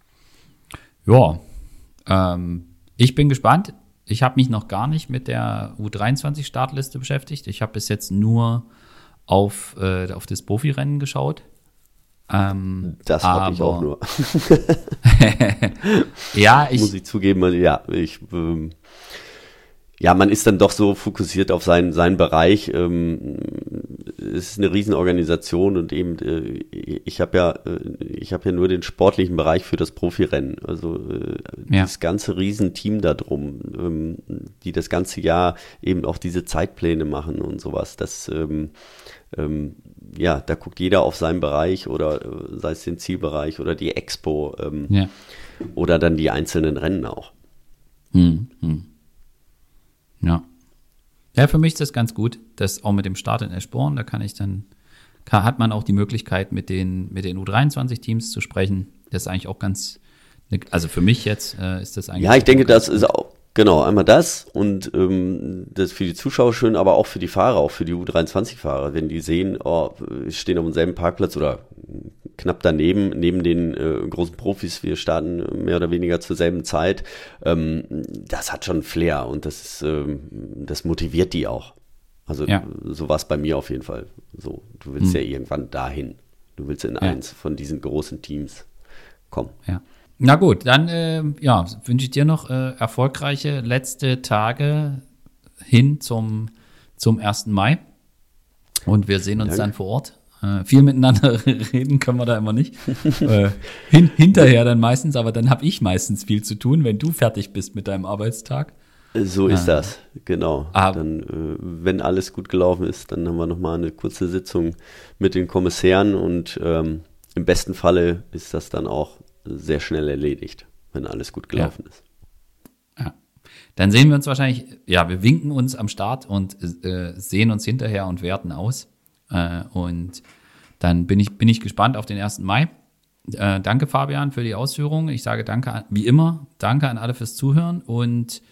Ja. Ich bin gespannt. Ich habe mich noch gar nicht mit der U23-Startliste beschäftigt. Ich habe bis jetzt nur auf das Profirennen geschaut. Das habe ich auch nur. Ja, muss ich zugeben. Ja, ja, man ist dann doch so fokussiert auf seinen Bereich. Es ist eine Riesenorganisation und eben ich habe ja nur den sportlichen Bereich für das Profirennen. Also das ganze Riesenteam da drum, die das ganze Jahr eben auch diese Zeitpläne machen und sowas. Das da guckt jeder auf seinen Bereich oder sei es den Zielbereich oder die Expo oder dann die einzelnen Rennen auch. Ja. Ja, für mich ist das ganz gut, das auch mit dem Start in Eschborn, da hat man auch die Möglichkeit, mit den U23-Teams zu sprechen. Das ist eigentlich auch also für mich jetzt ist das eigentlich. Ja, ich denke, das ist auch, genau, einmal das und das ist für die Zuschauer schön, aber auch für die Fahrer, auch für die U23-Fahrer, wenn die sehen, wir stehen auf demselben Parkplatz oder knapp daneben, neben den großen Profis, wir starten mehr oder weniger zur selben Zeit, das hat schon Flair und das motiviert die auch. Also so war es bei mir auf jeden Fall so. Du willst ja irgendwann dahin. Du willst in eins von diesen großen Teams kommen. Ja. Na gut, dann wünsche ich dir noch erfolgreiche letzte Tage hin zum 1. Mai. Und wir sehen uns dann vor Ort. Viel miteinander reden können wir da immer nicht. Hinterher dann meistens, aber dann habe ich meistens viel zu tun, wenn du fertig bist mit deinem Arbeitstag. So ist das, genau. Dann, wenn alles gut gelaufen ist, dann haben wir nochmal eine kurze Sitzung mit den Kommissären und im besten Falle ist das dann auch sehr schnell erledigt, wenn alles gut gelaufen ist. Ja. Dann sehen wir uns wahrscheinlich, wir winken uns am Start und sehen uns hinterher und werten aus. Und dann bin ich gespannt auf den 1. Mai. Danke, Fabian, für die Ausführungen. Ich sage danke, wie immer, danke an alle fürs Zuhören. Und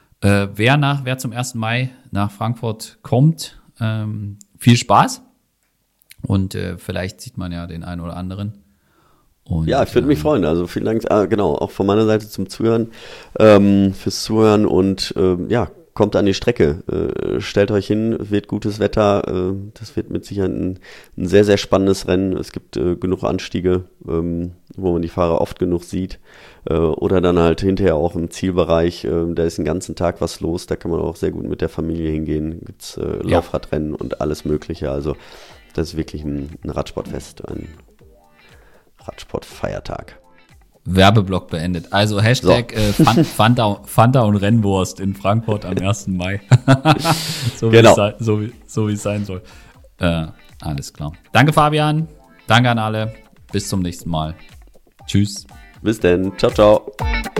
wer zum 1. Mai nach Frankfurt kommt, viel Spaß. Und vielleicht sieht man ja den einen oder anderen. Und, ich würde mich freuen. Also vielen Dank, genau, auch von meiner Seite zum Zuhören, fürs Zuhören und kommt an die Strecke. Stellt euch hin, wird gutes Wetter. Das wird mit Sicherheit ein sehr, sehr spannendes Rennen. Es gibt genug Anstiege, wo man die Fahrer oft genug sieht. Oder dann halt hinterher auch im Zielbereich. Da ist den ganzen Tag was los. Da kann man auch sehr gut mit der Familie hingehen. Gibt's Laufradrennen und alles Mögliche. Also das ist wirklich ein Radsportfest, ein Radsportfeiertag. Werbeblock beendet. Also Hashtag Fanta und Rennwurst in Frankfurt am 1. Mai. So wie es sein soll. Alles klar. Danke, Fabian. Danke an alle. Bis zum nächsten Mal. Tschüss. Bis denn. Ciao, ciao.